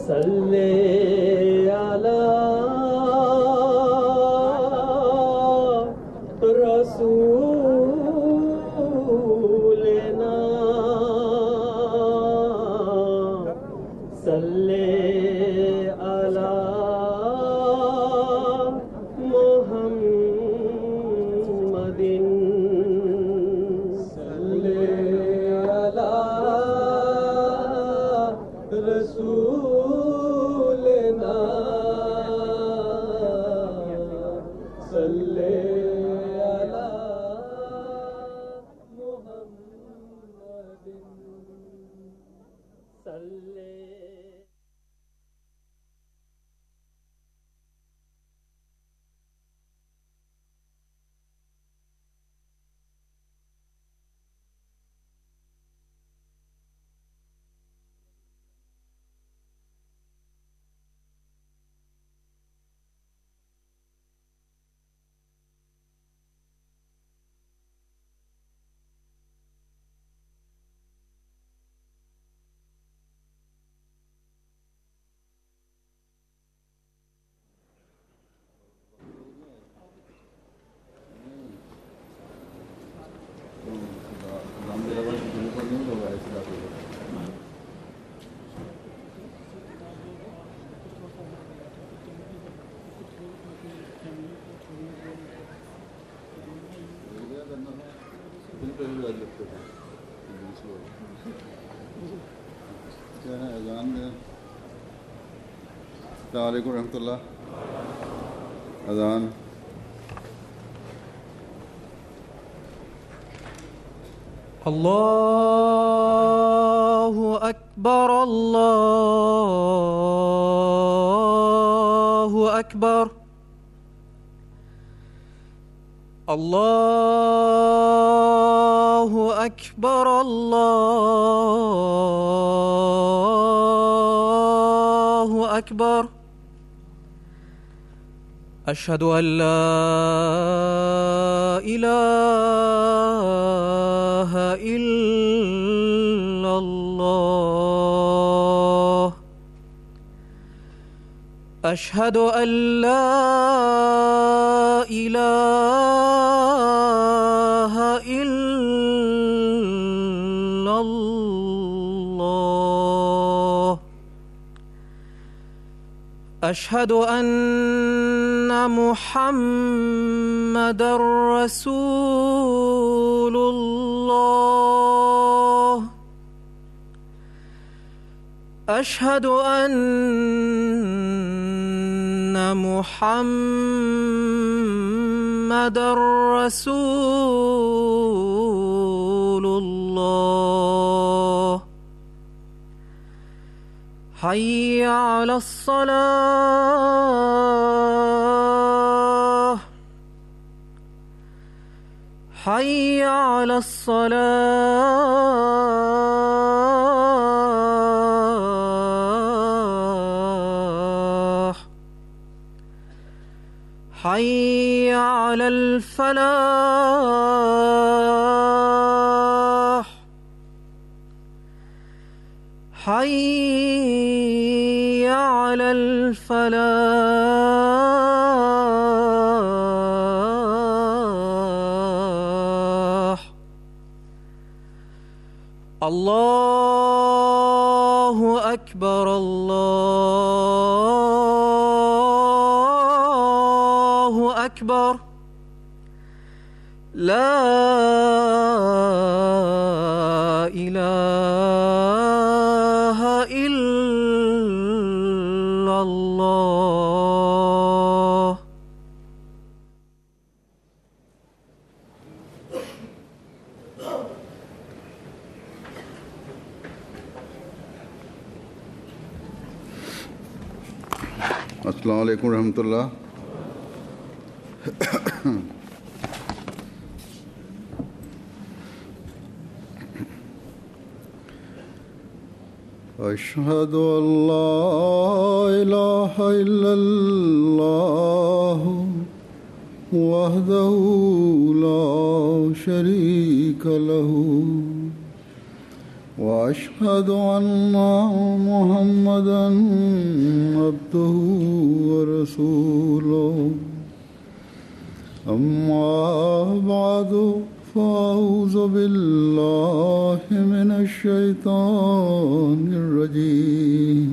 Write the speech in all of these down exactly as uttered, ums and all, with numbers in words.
सल्ले अला रसूलना सल्ले अला मुहम्मदिन सल्ले अला रसूलना सल्ले अला मुहम्मदिन सल्ले अस्सलाम वालेकुम रहमतुल्लाह। अज़ान अल्लाहु अकबर अल्लाहु अकबर अल्लाहु अकबर अल्लाहु अकबर अशहदु अन ला इलाहा इल्लल्लाह अशहदु अन ला इलाहा इल्लल्लाह अशहदु अन्ना मुहम्मदर रसूलुल्लाह अशहदु अन्ना मुहम्मदर रसूलुल्लाह हय्या अलस्सलाह हय्या अलस्सलाह हय्या अलल फलाह हय्या अलल फलाह अल्लाहु अकबर अल्लाहु अकबर ला इलाहा इल्लल्लाह। अस्सलाम वालेकुम रहमतुल्लाह। अशहदु अल्ला इलाहा इल्लल्लाह वहदहू ला शरीक लहू وأشهد أن محمدا عبده ورسوله أما بعد فأعوذ بالله من الشيطان الرجيم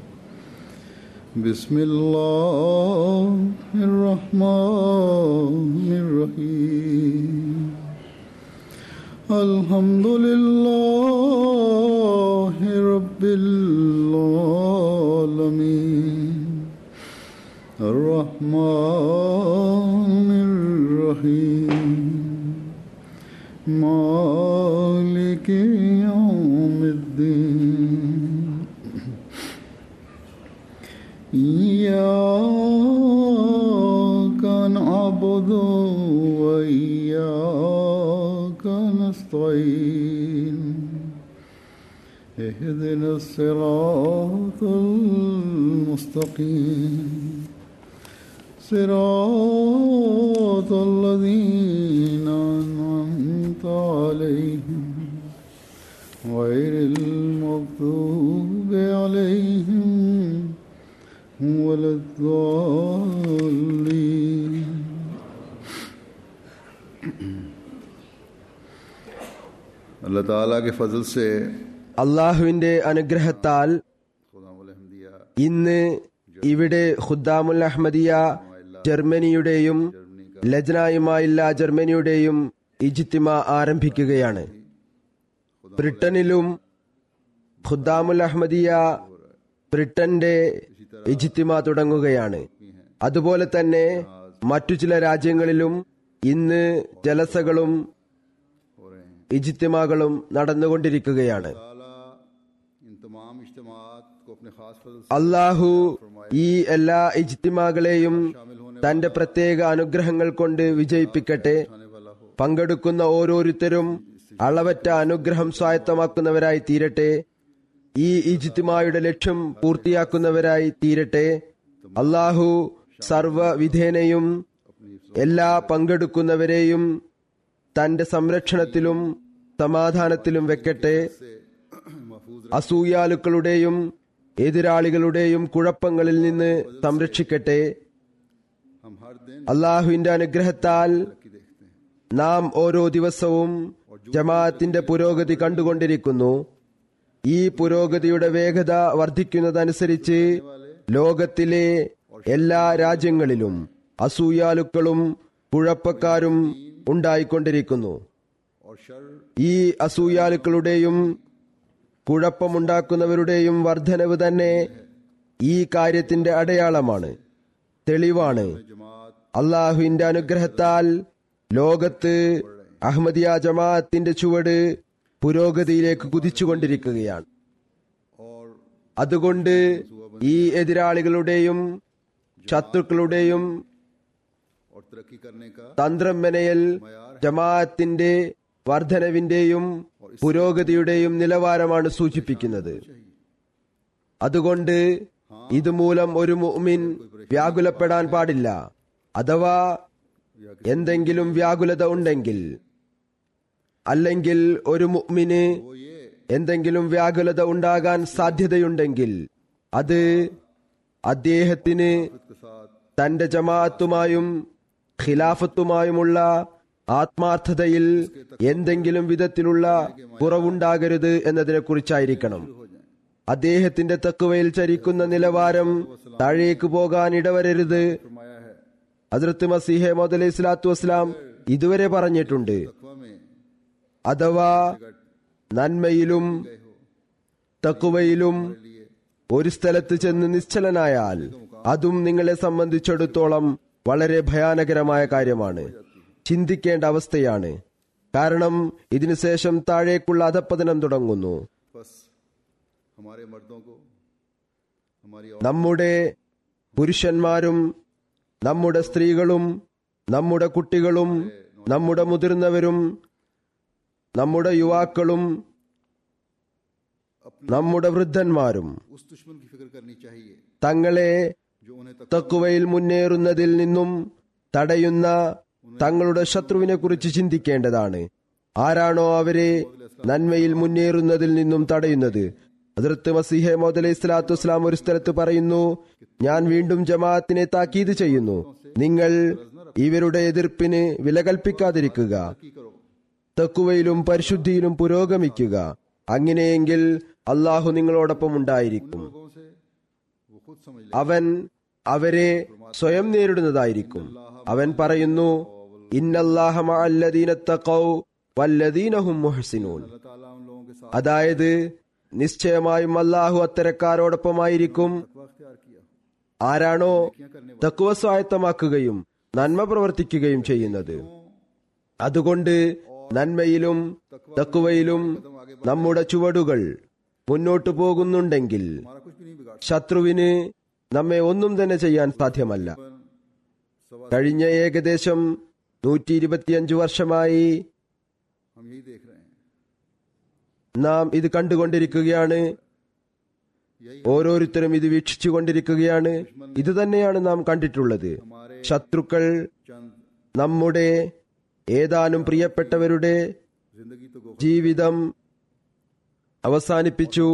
بسم الله الرحمن الرحيم الحمد لله رب العالمين الرحمن الرحيم مالك يوم الدين إياك نعبد وإياك نستعين اهدنا الصراط المستقيم صراط الذين أنعمت عليهم غير المغضوب عليهم ولا الضالين. अल्लाह ताला के फजल से അള്ളാഹുവിന്റെ അനുഗ്രഹത്താൽ ഇന്ന് ഇവിടെ ഖുദ്ദാമുൽ അഹ്മദിയ ജർമ്മനിയുടെയും ലജ്നായുമായില്ല ജർമ്മനിയുടെയും ഇജ്തിമ ആരംഭിക്കുകയാണ്. ബ്രിട്ടനിലും ഖുദ്ദാമുൽ അഹ്മദിയ ബ്രിട്ടന്റെ ഇജ്തിമ തുടങ്ങുകയാണ്. അതുപോലെ തന്നെ മറ്റു ചില രാജ്യങ്ങളിലും ഇന്ന് ജലസകളും ഇജ്തിമകളും നടന്നുകൊണ്ടിരിക്കുകയാണ്. അള്ളാഹു ഈ എല്ലാ ഇജ്തിമകളെയും തന്റെ പ്രത്യേക അനുഗ്രഹങ്ങൾ കൊണ്ട് വിജയിപ്പിക്കട്ടെ. പങ്കെടുക്കുന്ന ഓരോരുത്തരും അളവറ്റ അനുഗ്രഹം സ്വായത്തമാക്കുന്നവരായി തീരട്ടെ. ഈ ഇജ്തിമയുടെ ലക്ഷ്യം പൂർത്തിയാക്കുന്നവരായി തീരട്ടെ. അള്ളാഹു സർവ്വവിധേനയും എല്ലാ പങ്കെടുക്കുന്നവരെയും തന്റെ സംരക്ഷണത്തിലും സമാധാനത്തിലും വെക്കട്ടെ. അസൂയാലുക്കളുടെയും എതിരാളികളുടെയും കുഴപ്പങ്ങളിൽ നിന്ന് സംരക്ഷിക്കട്ടെ. അള്ളാഹുവിന്റെ അനുഗ്രഹത്താൽ നാം ഓരോ ദിവസവും ജമാഅത്തിന്റെ പുരോഗതി കണ്ടുകൊണ്ടിരിക്കുന്നു. ഈ പുരോഗതിയുടെ വേഗത വർദ്ധിക്കുന്നതനുസരിച്ച് ലോകത്തിലെ എല്ലാ രാജ്യങ്ങളിലും അസൂയാലുക്കളും കുഴപ്പക്കാരും ഉണ്ടായിക്കൊണ്ടിരിക്കുന്നു. ഈ അസൂയാലുക്കളുടെയും കുഴപ്പമുണ്ടാക്കുന്നവരുടെയും വർധനവ് തന്നെ ഈ കാര്യത്തിന്റെ അടയാളമാണ്, തെളിവാണ്. അള്ളാഹുവിന്റെ അനുഗ്രഹത്താൽ ലോകത്ത് അഹ്മദിയ ജമാഅത്തിന്റെ ചുവട് പുരോഗതിയിലേക്ക് കുതിച്ചുകൊണ്ടിരിക്കുകയാണ്. അതുകൊണ്ട് ഈ എതിരാളികളുടെയും ശത്രുക്കളുടെയും തന്ത്രം മെനയൽ ജമാഅത്തിന്റെ വർധനവിന്റെയും പുരോഗതിയുടെയും നിലവാരമാണ് സൂചിപ്പിക്കുന്നത്. അതുകൊണ്ട് ഇതുമൂലം ഒരു മുഅ്മിൻ വ്യാകുലപ്പെടാൻ പാടില്ല. അഥവാ എന്തെങ്കിലും വ്യാകുലത ഉണ്ടെങ്കിൽ, അല്ലെങ്കിൽ ഒരു മുഅ്മിന് എന്തെങ്കിലും വ്യാകുലത ഉണ്ടാകാൻ സാധ്യതയുണ്ടെങ്കിൽ, അത് അദ്ദേഹത്തിന് തന്റെ ജമാഅത്തുമായും ഖിലാഫത്തുമായുമുള്ള ആത്മാർത്ഥതയിൽ എന്തെങ്കിലും വിധത്തിലുള്ള കുറവുണ്ടാകരുത് എന്നതിനെ കുറിച്ചായിരിക്കണം. അദ്ദേഹത്തിന്റെ തഖ്വയിൽ ചരിക്കുന്ന നിലവാരം താഴേക്ക് പോകാൻ ഇടവരരുത്. ഹദ്റത്ത് മസീഹ് മൗഊദ് അലൈഹി സ്വലാത്തു വസ്സലാം ഇതുവരെ പറഞ്ഞിട്ടുണ്ട്, അഥവാ നന്മയിലും തഖ്വയിലും ഒരു സ്ഥലത്ത് ചെന്ന് നിശ്ചലനായാൽ അതും നിങ്ങളെ സംബന്ധിച്ചിടത്തോളം വളരെ ഭയാനകരമായ കാര്യമാണ്, ചിന്തിക്കേണ്ട അവസ്ഥയാണ്. കാരണം ഇതിനുശേഷം താഴേക്കുള്ള അധപ്പതനം തുടങ്ങുന്നു. നമ്മുടെ പുരുഷന്മാരും നമ്മുടെ സ്ത്രീകളും നമ്മുടെ കുട്ടികളും നമ്മുടെ മുതിർന്നവരും നമ്മുടെ യുവാക്കളും നമ്മുടെ വൃദ്ധന്മാരും തങ്ങളെ തഖ്വയിൽ മുന്നേറുന്നതിൽ നിന്നും തടയുന്ന തങ്ങളുടെ ശത്രുവിനെ കുറിച്ച് ചിന്തിക്കേണ്ടതാണ്. ആരാണോ അവരെ നന്മയിൽ മുന്നേറുന്നതിൽ നിന്നും തടയുന്നത്? ഹദ്റത്ത് മസീഹ് മൗഊദ് അലൈഹി സ്വലാത്തു വസ്സലാം ഒരു സ്ഥലത്ത് പറയുന്നു, ഞാൻ വീണ്ടും ജമാഅത്തിനെ താക്കീത് ചെയ്യുന്നു, നിങ്ങൾ ഇവരുടെ എതിർപ്പിന് വില കൽപ്പിക്കാതിരിക്കുക, തഖ്വയിലും പരിശുദ്ധിയിലും പുരോഗമിക്കുക. അങ്ങനെയെങ്കിൽ അള്ളാഹു നിങ്ങളോടൊപ്പം ഉണ്ടായിരിക്കും. അവൻ അവരെ സ്വയം നേരിടുന്നതായിരിക്കും. അവൻ പറയുന്നു, ഇന്നല്ലാഹ മഅല്ലദീന തഖൗ വല്ലദീന ഹും മുഹ്സിനൂൻ. അതായത് നിശ്ചയമായും അല്ലാഹു അത്തരക്കാരോടൊപ്പമായിരിക്കും ആരാണോ തഖ്വ സ്വായത്തമാക്കുകയും നന്മ പ്രവർത്തിക്കുകയും ചെയ്യുന്നത്. അതുകൊണ്ട് നന്മയിലും തഖ്വയിലും നമ്മുടെ ചുവടുകൾ മുന്നോട്ടു പോകുന്നുണ്ടെങ്കിൽ ശത്രുവിന് നമ്മെ ഒന്നും തന്നെ ചെയ്യാൻ സാധ്യമല്ല. കഴിഞ്ഞ ഏകദേശം നൂറ്റി ഇരുപത്തിയഞ്ചു വർഷമായി നാം ഇത് കണ്ടുകൊണ്ടിരിക്കുകയാണ്. ഓരോരുത്തരും ഇത് വീക്ഷിച്ചുകൊണ്ടിരിക്കുകയാണ്. ഇത് തന്നെയാണ് നാം കണ്ടിട്ടുള്ളത്. ശത്രുക്കൾ നമ്മുടെ ഏതാനും പ്രിയപ്പെട്ടവരുടെ ജീവിതം അവസാനിപ്പിച്ചു,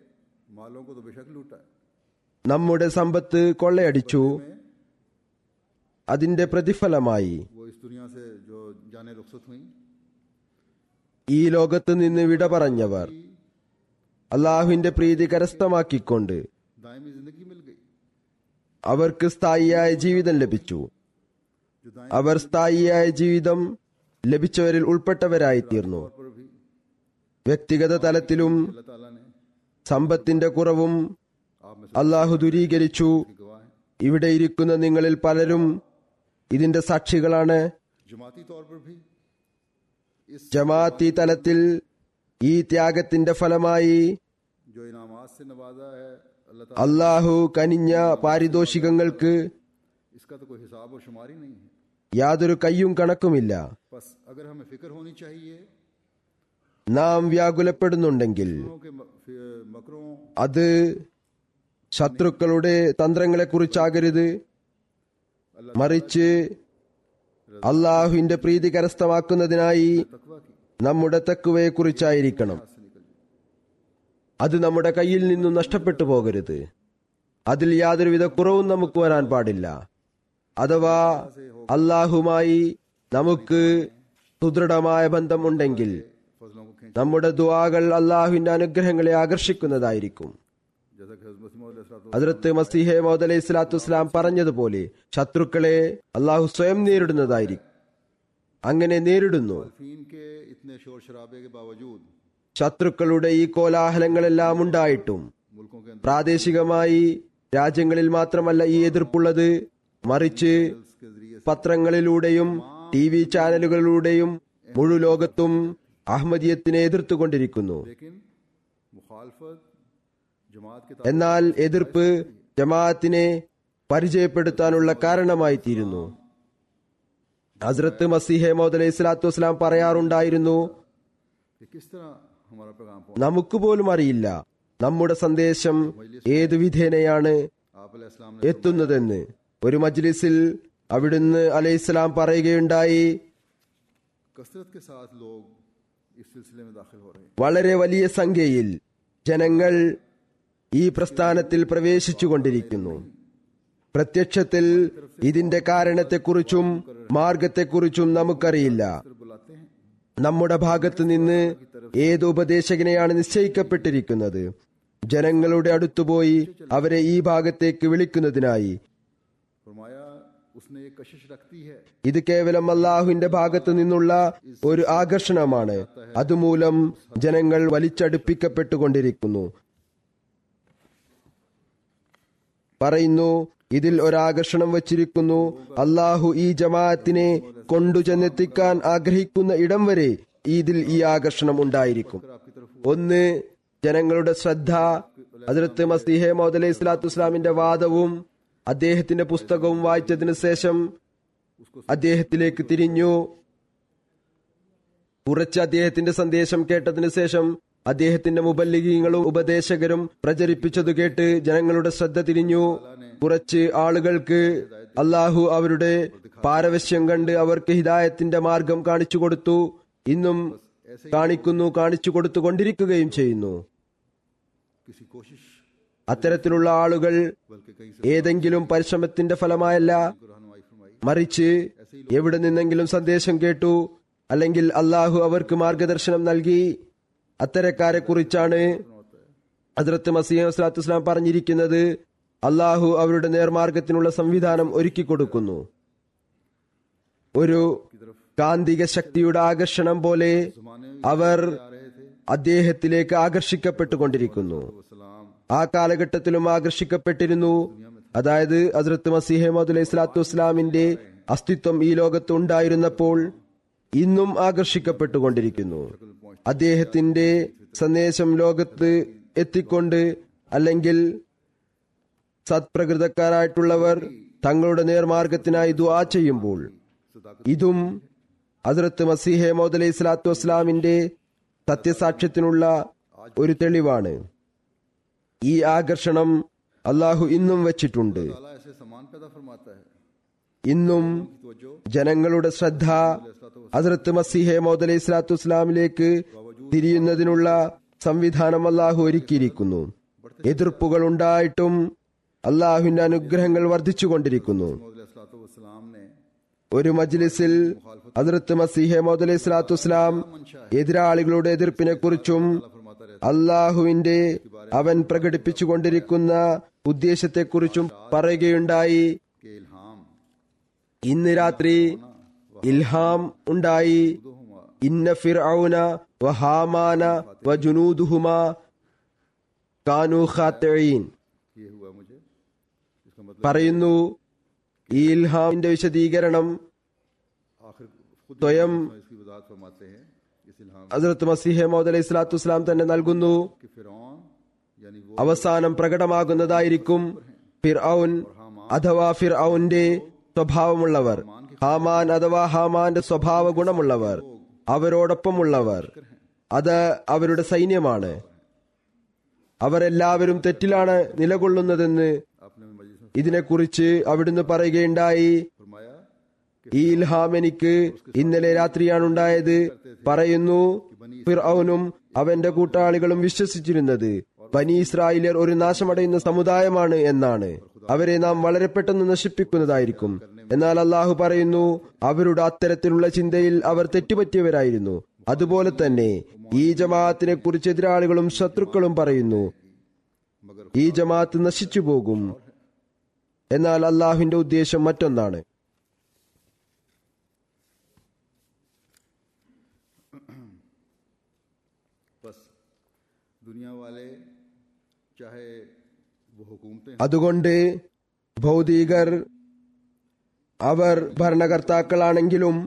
നമ്മുടെ സമ്പത്ത് കൊള്ളയടിച്ചു. അതിന്റെ പ്രതിഫലമായി ഈ ലോകത്ത് നിന്ന് വിട പറഞ്ഞവർ അള്ളാഹുവിന്റെ പ്രീതി കരസ്ഥമാക്കിക്കൊണ്ട് അവർക്ക് സ്ഥായിയായ ജീവിതം ലഭിച്ചു. അവർ സ്ഥായിയായ ജീവിതം ലഭിച്ചവരിൽ ഉൾപ്പെട്ടവരായി തീർന്നു. വ്യക്തിഗത തലത്തിലും സമ്പത്തിന്റെ കുറവും അള്ളാഹു ദൂരീകരിച്ചു. ഇവിടെ ഇരിക്കുന്ന നിങ്ങളിൽ പലരും ഇതിന്റെ സാക്ഷികളാണ്. ജമാഅത്തി തലത്തിൽ ഈ ത്യാഗത്തിന്റെ ഫലമായി അള്ളാഹു കനിഞ്ഞ പാരിതോഷികങ്ങൾക്ക് യാതൊരു കയ്യും കണക്കുമില്ല. നാം വ്യാകുലപ്പെടുന്നുണ്ടെങ്കിൽ അത് ശത്രുക്കളുടെ തന്ത്രങ്ങളെക്കുറിച്ചാകരുത്, മറിച്ച് അള്ളാഹുവിന്റെ പ്രീതി കരസ്ഥമാക്കുന്നതിനായി നമ്മുടെ തഖ്വയെക്കുറിച്ചായിരിക്കണം. അത് നമ്മുടെ കയ്യിൽ നിന്നും നഷ്ടപ്പെട്ടു പോകരുത്. അതിൽ യാതൊരുവിധ കുറവും നമുക്ക് വരാൻ പാടില്ല. അഥവാ അള്ളാഹുമായി നമുക്ക് സുദൃഢമായ ബന്ധമുണ്ടെങ്കിൽ നമ്മുടെ ദുആകൾ അള്ളാഹുവിന്റെ അനുഗ്രഹങ്ങളെ ആകർഷിക്കുന്നതായിരിക്കും. ഹദ്റത്ത് മസീഹ് മൗഊദ് അലൈഹി സ്വലാത്തു വസ്സലാം പറഞ്ഞതുപോലെ ശത്രുക്കളെ അള്ളാഹു സ്വയം നേരിടുന്നതായിരിക്കും. അങ്ങനെ നേരിടുന്നു. ശത്രുക്കളുടെ ഈ കോലാഹലങ്ങളെല്ലാം ഉണ്ടായിട്ടും പ്രാദേശികമായി രാജ്യങ്ങളിൽ മാത്രമല്ല ഈ എതിർപ്പുള്ളത്, മറിച്ച് പത്രങ്ങളിലൂടെയും ടി വി ചാനലുകളിലൂടെയും മുഴു ലോകത്തും അഹമ്മദിയത്തിനെ എതിർത്തുകൊണ്ടിരിക്കുന്നു. എന്നാൽ എതിർപ്പ് ജമാഅത്തിനെ പരിചയപ്പെടുത്താനുള്ള കാരണമായി തീരുന്നു. ഹസ്രത്ത് മസീഹ് മൗഊദ് അലൈഹി സ്വലാത്തു വസ്സലാം പറയാറുണ്ടായിരുന്നു, നമുക്ക് പോലും അറിയില്ല നമ്മുടെ സന്ദേശം ഏതു വിധേനയാണ് എത്തുന്നതെന്ന്. ഒരു മജ്ലിസിൽ അവിടുന്ന് അലൈഹിസ്സലാം പറയുകയുണ്ടായി, വളരെ വലിയ സംഖ്യയിൽ ജനങ്ങൾ ഈ പ്രസ്ഥാനത്തിൽ പ്രവേശിച്ചുകൊണ്ടിരിക്കുന്നു. പ്രത്യക്ഷത്തിൽ ഇതിന്റെ കാരണത്തെക്കുറിച്ചും മാർഗത്തെക്കുറിച്ചും നമുക്കറിയില്ല. നമ്മുടെ ഭാഗത്ത് നിന്ന് ഏത് ഉപദേശകനെയാണ് നിശ്ചയിക്കപ്പെട്ടിരിക്കുന്നത്? ജനങ്ങളുടെ അടുത്തുപോയി അവരെ ഈ ഭാഗത്തേക്ക് വിളിക്കുന്നതിനായി. ഇത് കേവലം അള്ളാഹുവിന്റെ ഭാഗത്തു നിന്നുള്ള ഒരു ആകർഷണമാണ്. അതുമൂലം ജനങ്ങൾ വലിച്ചടുപ്പിക്കപ്പെട്ടുകൊണ്ടിരിക്കുന്നു. പറയുന്നു, ഇതിൽ ഒരാകർഷണം വച്ചിരിക്കുന്നു. അള്ളാഹു ഈ ജമാഅത്തിനെ കൊണ്ടുചെന്നെത്തിക്കാൻ ആഗ്രഹിക്കുന്ന ഇടം വരെ ഇതിൽ ഈ ആകർഷണം ഉണ്ടായിരിക്കും. ഒന്ന്, ജനങ്ങളുടെ ശ്രദ്ധ ഹദ്റത്ത് മസീഹ് മൗഊദ് അലൈഹി സ്വലാത്തു വസ്സലാമിന്റെ വാദവും അദ്ദേഹത്തിന്റെ പുസ്തകവും വായിച്ചതിനു ശേഷം അദ്ദേഹത്തിലേക്ക് തിരിഞ്ഞു. കുറച്ച് അദ്ദേഹത്തിന്റെ സന്ദേശം കേട്ടതിനു ശേഷം അദ്ദേഹത്തിന്റെ മുബല്ലിഗീങ്ങളും ഉപദേശകരും പ്രചരിപ്പിച്ചതു കേട്ട് ജനങ്ങളുടെ ശ്രദ്ധ തിരിഞ്ഞു. കുറച്ച് ആളുകൾക്ക് അള്ളാഹു അവരുടെ പാരവശ്യം കണ്ട് അവർക്ക് ഹിദായത്തിന്റെ മാർഗം കാണിച്ചു കൊടുത്തു. ഇന്നും കാണിക്കുന്നു, കാണിച്ചു കൊടുത്തുകൊണ്ടിരിക്കുകയും ചെയ്യുന്നു. किसी कोशिश അത്തരത്തിലുള്ള ആളുകൾ बल्कि कहीं से ഏതെങ്കിലും പരിശ്രമത്തിന്റെ ഫലമായല്ല, रहनुमाई फरमाई മറിച്ച് എവിടെ നിന്നെങ്കിലും സന്ദേശം കേട്ടു അല്ലെങ്കിൽ അള്ളാഹു അവർക്ക് മാർഗദർശനം നൽകി. അത്തരക്കാരെ കുറിച്ചാണ് ഹദ്റത്ത് മസീഹ് സ്വല്ലല്ലാഹു അലൈഹി വസല്ലം പറഞ്ഞിരിക്കുന്നത്, അള്ളാഹു അവരുടെ നേർമാർഗത്തിനുള്ള സംവിധാനം ഒരുക്കി കൊടുക്കുന്നു. ഒരു കാന്തിക ശക്തിയുടെ ആകർഷണം പോലെ അവർ അദ്ദേഹത്തിലേക്ക് ആകർഷിക്കപ്പെട്ടുകൊണ്ടിരിക്കുന്നു. ആ കാലഘട്ടത്തിലും ആകർഷിക്കപ്പെട്ടിരുന്നു. അതായത് ഹദ്റത്ത് മസീഹ് മൗഊദ് അലൈഹി സ്വലാത്തു വസ്സലാമിന്റെ അസ്തിത്വം ഈ ലോകത്ത് ഉണ്ടായിരുന്നപ്പോൾ ഇന്നും ആകർഷിക്കപ്പെട്ടുകൊണ്ടിരിക്കുന്നു. അദ്ദേഹത്തിന്റെ സന്ദേശം ലോകത്ത് എത്തിക്കൊണ്ട് അല്ലെങ്കിൽ സത്പ്രകൃതക്കാരായിട്ടുള്ളവർ തങ്ങളുടെ നേർമാർഗത്തിനായി ദുആ ചെയ്യുമ്പോൾ ഇതും ഹദ്റത്ത് മസീഹ് മൗഊദ് അലൈഹി സ്വലാത്തു വസ്സലാമിന്റെ സത്യസാക്ഷ്യത്തിനുള്ള ഒരു തെളിവാണ്. ഈ ആകർഷണം അള്ളാഹു ഇന്നും വച്ചിട്ടുണ്ട്. ताला ऐसे समान पैदा फरमाता है ഇന്നും ജനങ്ങളുടെ ശ്രദ്ധ ഹദ്റത്ത് മസീഹ് മൗഊദ് അലൈഹി സ്വലാത്തു വസ്സലാമിലേക്ക് തിരിയുന്നതിനുള്ള സംവിധാനം അള്ളാഹു ഒരുക്കിയിരിക്കുന്നു. എതിർപ്പുകൾ ഉണ്ടായിട്ടും അള്ളാഹുവിന്റെ അനുഗ്രഹങ്ങൾ വർദ്ധിച്ചുകൊണ്ടിരിക്കുന്നു. वसलाम ने ഒരു മജ്ലിസിൽ ഹദ്റത്ത് മസീഹ് മൗഊദ് അലൈഹി സ്വലാത്തു വസ്സലാം എതിരാളികളുടെ എതിർപ്പിനെ കുറിച്ചും അള്ളാഹുവിന്റെ അവൻ പ്രകടിപ്പിച്ചുകൊണ്ടിരിക്കുന്ന ഉദ്ദേശത്തെക്കുറിച്ചും പറയുകയുണ്ടായി. के इल्हाम ഇന്ന് രാത്രി ഇൽഹാം ഉണ്ടായി. ഇന്ന ഫിർഔന വ ഹാമാന വ ജുനൂദുഹുമാ കാനൂ ഖാത്തിഈൻ ये हुआ मुझे इसका मतलब പറയുന്നു. ഈ ഇൽഹാമിന്റെ വിശദീകരണം आखिर खुद സ്വയം इसकी वजाहत फरमाते हैं इस इल्हाम ഹദ്റത്ത് മസീഹ് മൗഊദ് അലൈഹി സ്വലാത്തു വസ്സലാം തന്നെ നൽകുന്നു. के फिरौन यानी वो അവസാനം പ്രകടമാകുന്നതായിരിക്കും ഫിർഔൻ അഥവാ ഫിർഔന്റെ സ്വഭാവമുള്ളവർ, ഹാമാൻ അഥവാ ഹാമാന്റെ സ്വഭാവ ഗുണമുള്ളവർ, അവരോടൊപ്പമുള്ളവർ. അത് അവരുടെ സൈന്യമാണ്. അവരെല്ലാവരും തെറ്റിലാണ് നിലകൊള്ളുന്നതെന്ന് आपने मजलिस में ഇതിനെക്കുറിച്ച് അവിടുന്ന് പറയുകയുണ്ടായി. फरमाया ഈ ഇൽഹാം എനിക്ക് ഇന്നലെ രാത്രിയാണ് ഉണ്ടായത്. പറയുന്നു, ഫിർഔനും അവന്റെ കൂട്ടാളികളും വിശ്വസിച്ചിരുന്നത് ബനി ഇസ്രായേലിയർ ഒരു നാശമടയുന്ന സമുദായമാണ് എന്നാണ്. അവരെ നാം വളരെ പെട്ടെന്ന് നശിപ്പിക്കുന്നതായിരിക്കും. എന്നാൽ അള്ളാഹു പറയുന്നു, അവരുടെ അത്തരത്തിലുള്ള ചിന്തയിൽ അവർ തെറ്റുപറ്റിയവരായിരുന്നു. അതുപോലെ തന്നെ ഈ ജമാഅത്തിനെ കുറിച്ച് എതിരാളികളും ശത്രുക്കളും പറയുന്നു, ഈ ജമാഅത്ത് നശിച്ചു പോകും. എന്നാൽ അള്ളാഹുവിന്റെ ഉദ്ദേശം മറ്റൊന്നാണ്. बस दुनिया वाले चाहे वो हुकूमतें അതുകൊണ്ട് ഭൗതികർ അവർ ഭരണകർത്താക്കളാണെങ്കിലും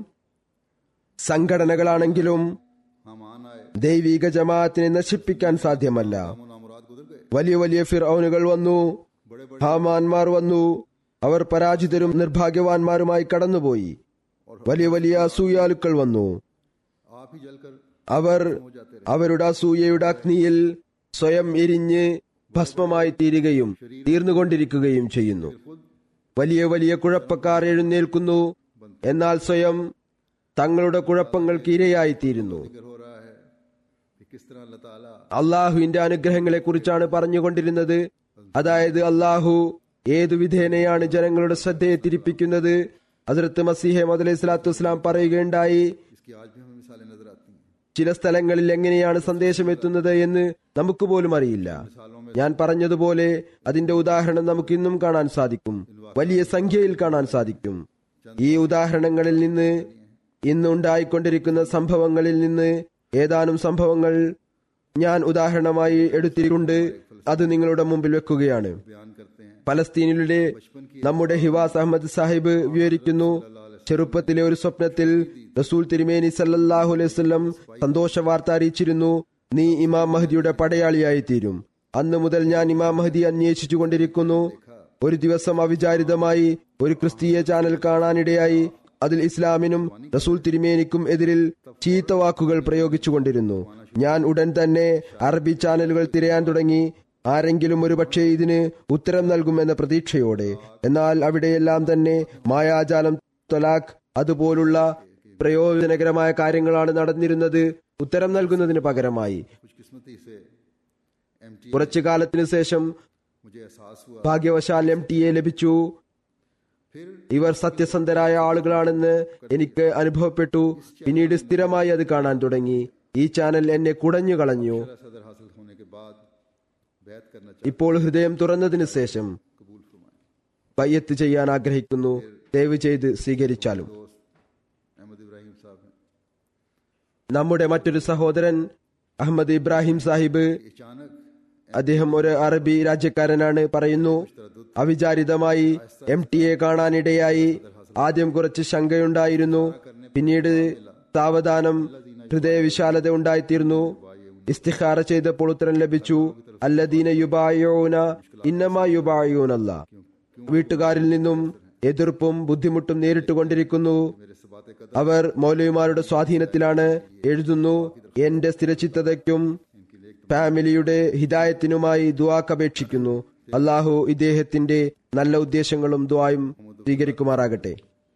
സംഘടനകളാണെങ്കിലും हमान आए ദൈവിക ജമാഅത്തിനെ നശിപ്പിക്കാൻ സാധ്യമല്ല. नामुराद गुजर गए വലിയ വലിയ ഫിർഔനുകൾ വന്നു, ഹാമാന്മാർ വന്നു. അവർ പരാജിതരും നിർഭാഗ്യവാന്മാരുമായി കടന്നുപോയി. വലിയ വലിയ അസൂയാലുക്കൾ വന്നു. आप ही जलकर അവർ അവരുടെ അസൂയയുടെ അഗ്നിയിൽ സ്വയം എരിഞ്ഞ് ഭസ്മമായി തീരുകയും തീർന്നുകൊണ്ടിരിക്കുകയും ചെയ്യുന്നു. വലിയ വലിയ കുഴപ്പക്കാർ എഴുന്നേൽക്കുന്നു, എന്നാൽ സ്വയം തങ്ങളുടെ കുഴപ്പങ്ങൾക്ക് ഇരയായിത്തീരുന്നു. हो रहा है कि किस तरह अल्लाह ताला അള്ളാഹുവിന്റെ അനുഗ്രഹങ്ങളെ കുറിച്ചാണ് പറഞ്ഞുകൊണ്ടിരുന്നത്. അതായത് അള്ളാഹു ഏതു വിധേനയാണ് ജനങ്ങളുടെ ശ്രദ്ധയെ തിരിപ്പിക്കുന്നത്. ഹദ്റത്ത് മസീഹ് മൗഊദ് അലൈഹി സ്വലാത്തു വസ്സലാം പറയുകയുണ്ടായി, इसकी आज भी हमें मिसालें नजर आती हैं. ചില സ്ഥലങ്ങളിൽ എങ്ങനെയാണ് സന്ദേശം എത്തുന്നത് എന്ന് നമുക്ക് പോലും അറിയില്ല. ഞാൻ പറഞ്ഞതുപോലെ അതിന്റെ ഉദാഹരണം നമുക്ക് ഇന്നും കാണാൻ സാധിക്കും, വലിയ സംഖ്യയിൽ കാണാൻ സാധിക്കും. ഈ ഉദാഹരണങ്ങളിൽ നിന്ന്, ഇന്ന് ഉണ്ടായിക്കൊണ്ടിരിക്കുന്ന സംഭവങ്ങളിൽ നിന്ന് ഏതാനും സംഭവങ്ങൾ ഞാൻ ഉദാഹരണമായി എടുത്തിട്ടുണ്ട്. അത് നിങ്ങളുടെ മുമ്പിൽ വെക്കുകയാണ്. बयान करते हैं പലസ്തീനിലെ നമ്മുടെ ഹിവാസ് അഹമ്മദ് സാഹിബ് വിവരിക്കുന്നു, ചെറുപ്പത്തിലെ ഒരു സ്വപ്നത്തിൽ റസൂൽ തിരുമേനി സല്ലല്ലാഹു അലൈഹി വസല്ലം സന്തോഷ വാർത്ത അറിയിച്ചിരുന്നു, നീ ഇമാം മഹദിയുടെ പടയാളിയായി തീരും. അന്ന് മുതൽ ഞാൻ ഇമാം മഹദി അന്വേഷിച്ചു കൊണ്ടിരിക്കുന്നു. ഒരു ദിവസം അവിചാരിതമായി ഒരു ക്രിസ്തീയ ചാനൽ കാണാനിടയായി. അതിൽ ഇസ്ലാമിനും റസൂൽ തിരുമേനിക്കും എതിരിൽ ചീത്ത വാക്കുകൾ പ്രയോഗിച്ചുകൊണ്ടിരുന്നു. ഞാൻ ഉടൻ തന്നെ അറബി ചാനലുകൾ തിരയാൻ തുടങ്ങി, ആരെങ്കിലും ഒരു പക്ഷേ ഇതിന് ഉത്തരം നൽകുമെന്ന പ്രതീക്ഷയോടെ. എന്നാൽ അവിടെയെല്ലാം തന്നെ മായാജാലം, തൊലാഖ്, അതുപോലുള്ള പ്രയോജനകരമായ കാര്യങ്ങളാണ് നടന്നിരുന്നത് ഉത്തരം നൽകുന്നതിന് പകരമായി. खुशकिस्मती से एम टी കുറച്ചു കാലത്തിനു ശേഷം मुझे एहसास हुआ। ഭാഗ്യവശാൽ എം ടി എ ലഭിച്ചു. फिर ഇവർ സത്യസന്ധരായ ആളുകളാണെന്ന് എനിക്ക് അനുഭവപ്പെട്ടു. പിന്നീട് സ്ഥിരമായി അത് കാണാൻ തുടങ്ങി. ഈ ചാനൽ എന്നെ കുടഞ്ഞു കളഞ്ഞു. सदर हासिल होने के बाद बैत करना ഇപ്പോൾ ഹൃദയം തുറന്നതിന് ശേഷം कबूल फरमाए। ബയ്യത്ത് ചെയ്യാൻ ആഗ്രഹിക്കുന്നു. ദയവ് ചെയ്ത് സ്വീകരിച്ചാലും. दोस्त अहमद इब्राहिम साहब हैं। നമ്മുടെ മറ്റൊരു സഹോദരൻ അഹമ്മദ് ഇബ്രാഹിം സാഹിബ്, अचानक അദ്ദേഹം ഒരു അറബി രാജ്യക്കാരനാണ്, പറയുന്നു, അവിചാരിതമായി എം ടി എ കാണാനിടയായി. ആദ്യം കുറച്ച് ശങ്കയുണ്ടായിരുന്നു, പിന്നീട് സാവധാനം ഹൃദയവിശാലത ഉണ്ടായിത്തീർന്നു. ഇസ്തിഖാറ ചെയ്തപ്പോൾ ഉത്തരം ലഭിച്ചു, അല്ലദീന യുബായൂന ഇന്നമാ യുബായൂനല്ല. വീട്ടുകാരിൽ നിന്നും എതിർപ്പും ബുദ്ധിമുട്ടും നേരിട്ടുകൊണ്ടിരിക്കുന്നു. അവർ മൗലവിമാരുടെ സ്വാധീനത്തിലാണ്. എഴുതുന്നു, എന്റെ സ്ഥിരചിത്തതയ്ക്കും ഫാമിലിയുടെ ഹിദായത്തിനുമായി ദുആക്കപേക്ഷിക്കുന്നു. അള്ളാഹു ഇദ്ദേഹത്തിന്റെ നല്ല ഉദ്ദേശങ്ങളും ദുആയും സ്വീകരിക്കുമാറാകട്ടെ.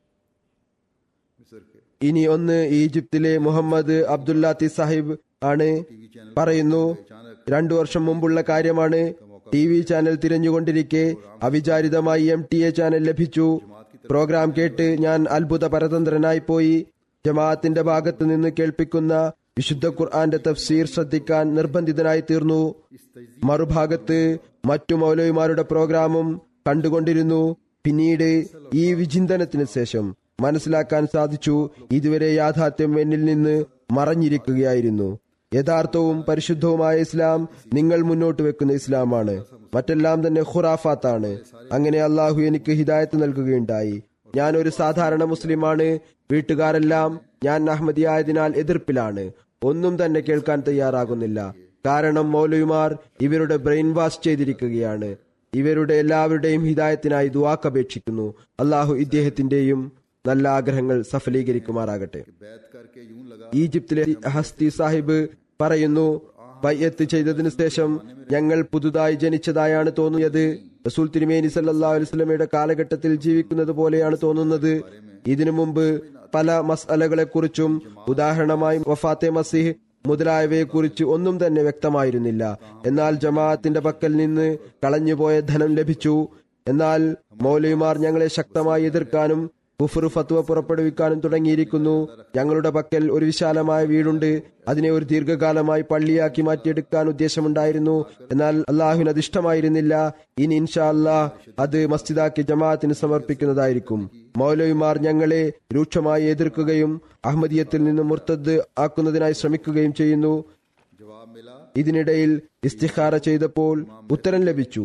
ഇനി ഒന്ന് ഈജിപ്തിലെ മുഹമ്മദ് അബ്ദുല്ലാത്തി സാഹിബ് ആണ്. പറയുന്നു, രണ്ടു വർഷം മുമ്പുള്ള കാര്യമാണ്. ടി വി ചാനൽ തിരഞ്ഞുകൊണ്ടിരിക്കെ അവിചാരിതമായി എം ടി എ ചാനൽ ലഭിച്ചു. പ്രോഗ്രാം കേട്ട് ഞാൻ അത്ഭുത പരതന്ത്രനായി പോയി. ജമാഅത്തിന്റെ ഭാഗത്ത് നിന്ന് കേൾപ്പിക്കുന്ന വിശുദ്ധ ഖുർആന്റെ തഫ്സീർ ശ്രദ്ധിക്കാൻ നിർബന്ധിതനായി തീർന്നു. മറുഭാഗത്ത് മറ്റു മൗലവിമാരുടെ പ്രോഗ്രാമും കണ്ടുകൊണ്ടിരുന്നു. പിന്നീട് ഈ വിചിന്തനത്തിന് ശേഷം മനസ്സിലാക്കാൻ സാധിച്ചു, ഇതുവരെ യാഥാർത്ഥ്യം എന്നിൽ നിന്ന് മറഞ്ഞിരിക്കുകയായിരുന്നു. യഥാർത്ഥവും പരിശുദ്ധവുമായ ഇസ്ലാം നിങ്ങൾ മുന്നോട്ട് വെക്കുന്ന ഇസ്ലാമാണ്. മറ്റെല്ലാം തന്നെ ഖുറാഫാത്താണ്. അങ്ങനെ അള്ളാഹു എനിക്ക് ഹിദായത്ത് നൽകുകയുണ്ടായി. ഞാൻ ഒരു സാധാരണ മുസ്ലിമാണ്. വീട്ടുകാരെല്ലാം ഞാൻ അഹമ്മദിയായതിനാൽ എതിർപ്പിലാണ്. ഒന്നും തന്നെ കേൾക്കാൻ തയ്യാറാകുന്നില്ല. കാരണം മൗലവിമാർ ഇവരുടെ ബ്രെയിൻ വാഷ് ചെയ്തിരിക്കുകയാണ്. ഇവരുടെ എല്ലാവരുടെയും ഹിദായത്തിനായി ദുആക്കപേക്ഷിക്കുന്നു. അള്ളാഹു ഇദ്ദേഹത്തിന്റെയും നല്ല ആഗ്രഹങ്ങൾ സഫലീകരിക്കുമാറാകട്ടെ. बैत करके यूं लगा ഈജിപ്തിലെ ഹസ്തി സാഹിബ് പറയുന്നു, ബയ്യത്ത് ചെയ്തതിനു ശേഷം ഞങ്ങൾ പുതുതായി ജനിച്ചതായാണ് തോന്നിയത്. റസൂൽ തിരുമേനി സല്ലല്ലാഹു അലൈഹി വസല്ലമയുടെ കാലഘട്ടത്തിൽ ജീവിക്കുന്നത് പോലെയാണ് തോന്നുന്നത്. ഇതിനു മുമ്പ് പല മസ്അലകളെ കുറിച്ചും, ഉദാഹരണമായി വഫാത്തെ മസീഹ് മുതലായവയെക്കുറിച്ച് ഒന്നും തന്നെ വ്യക്തമായിരുന്നില്ല. എന്നാൽ ജമാഅത്തിന്റെ പക്കൽ നിന്ന് കളഞ്ഞുപോയ ധനം ലഭിച്ചു. എന്നാൽ മൗലവിമാർ ഞങ്ങളെ ശക്തമായി എതിർക്കാനും കുഫ്ർ ഫത്വ പുറപ്പെടുവിക്കാനും തുടങ്ങിയിരിക്കുന്നു. ഞങ്ങളുടെ പക്കൽ ഒരു വിശാലമായ വീടുണ്ട്. അതിനെ ഒരു ദീർഘകാലമായി പള്ളിയാക്കി മാറ്റിയെടുക്കാൻ ഉദ്ദേശമുണ്ടായിരുന്നു. എന്നാൽ അള്ളാഹുവിന് അത് ഇഷ്ടമായിരുന്നില്ല. ഇനി ഇൻഷാ അല്ലാഹ് അത് മസ്ജിദാക്കി ജമാഅത്തിന് സമർപ്പിക്കുന്നതായിരിക്കും. മൗലവിമാർ ഞങ്ങളെ രൂക്ഷമായി എതിർക്കുകയും അഹമ്മദിയത്തിൽ നിന്ന് മുർത്തദ് ആക്കുന്നതിനായി ശ്രമിക്കുകയും ചെയ്യുന്നു. जवाब मिला ഇതിനിടയിൽ ഇസ്തിഖാറ ചെയ്തപ്പോൾ ഉത്തരം ലഭിച്ചു,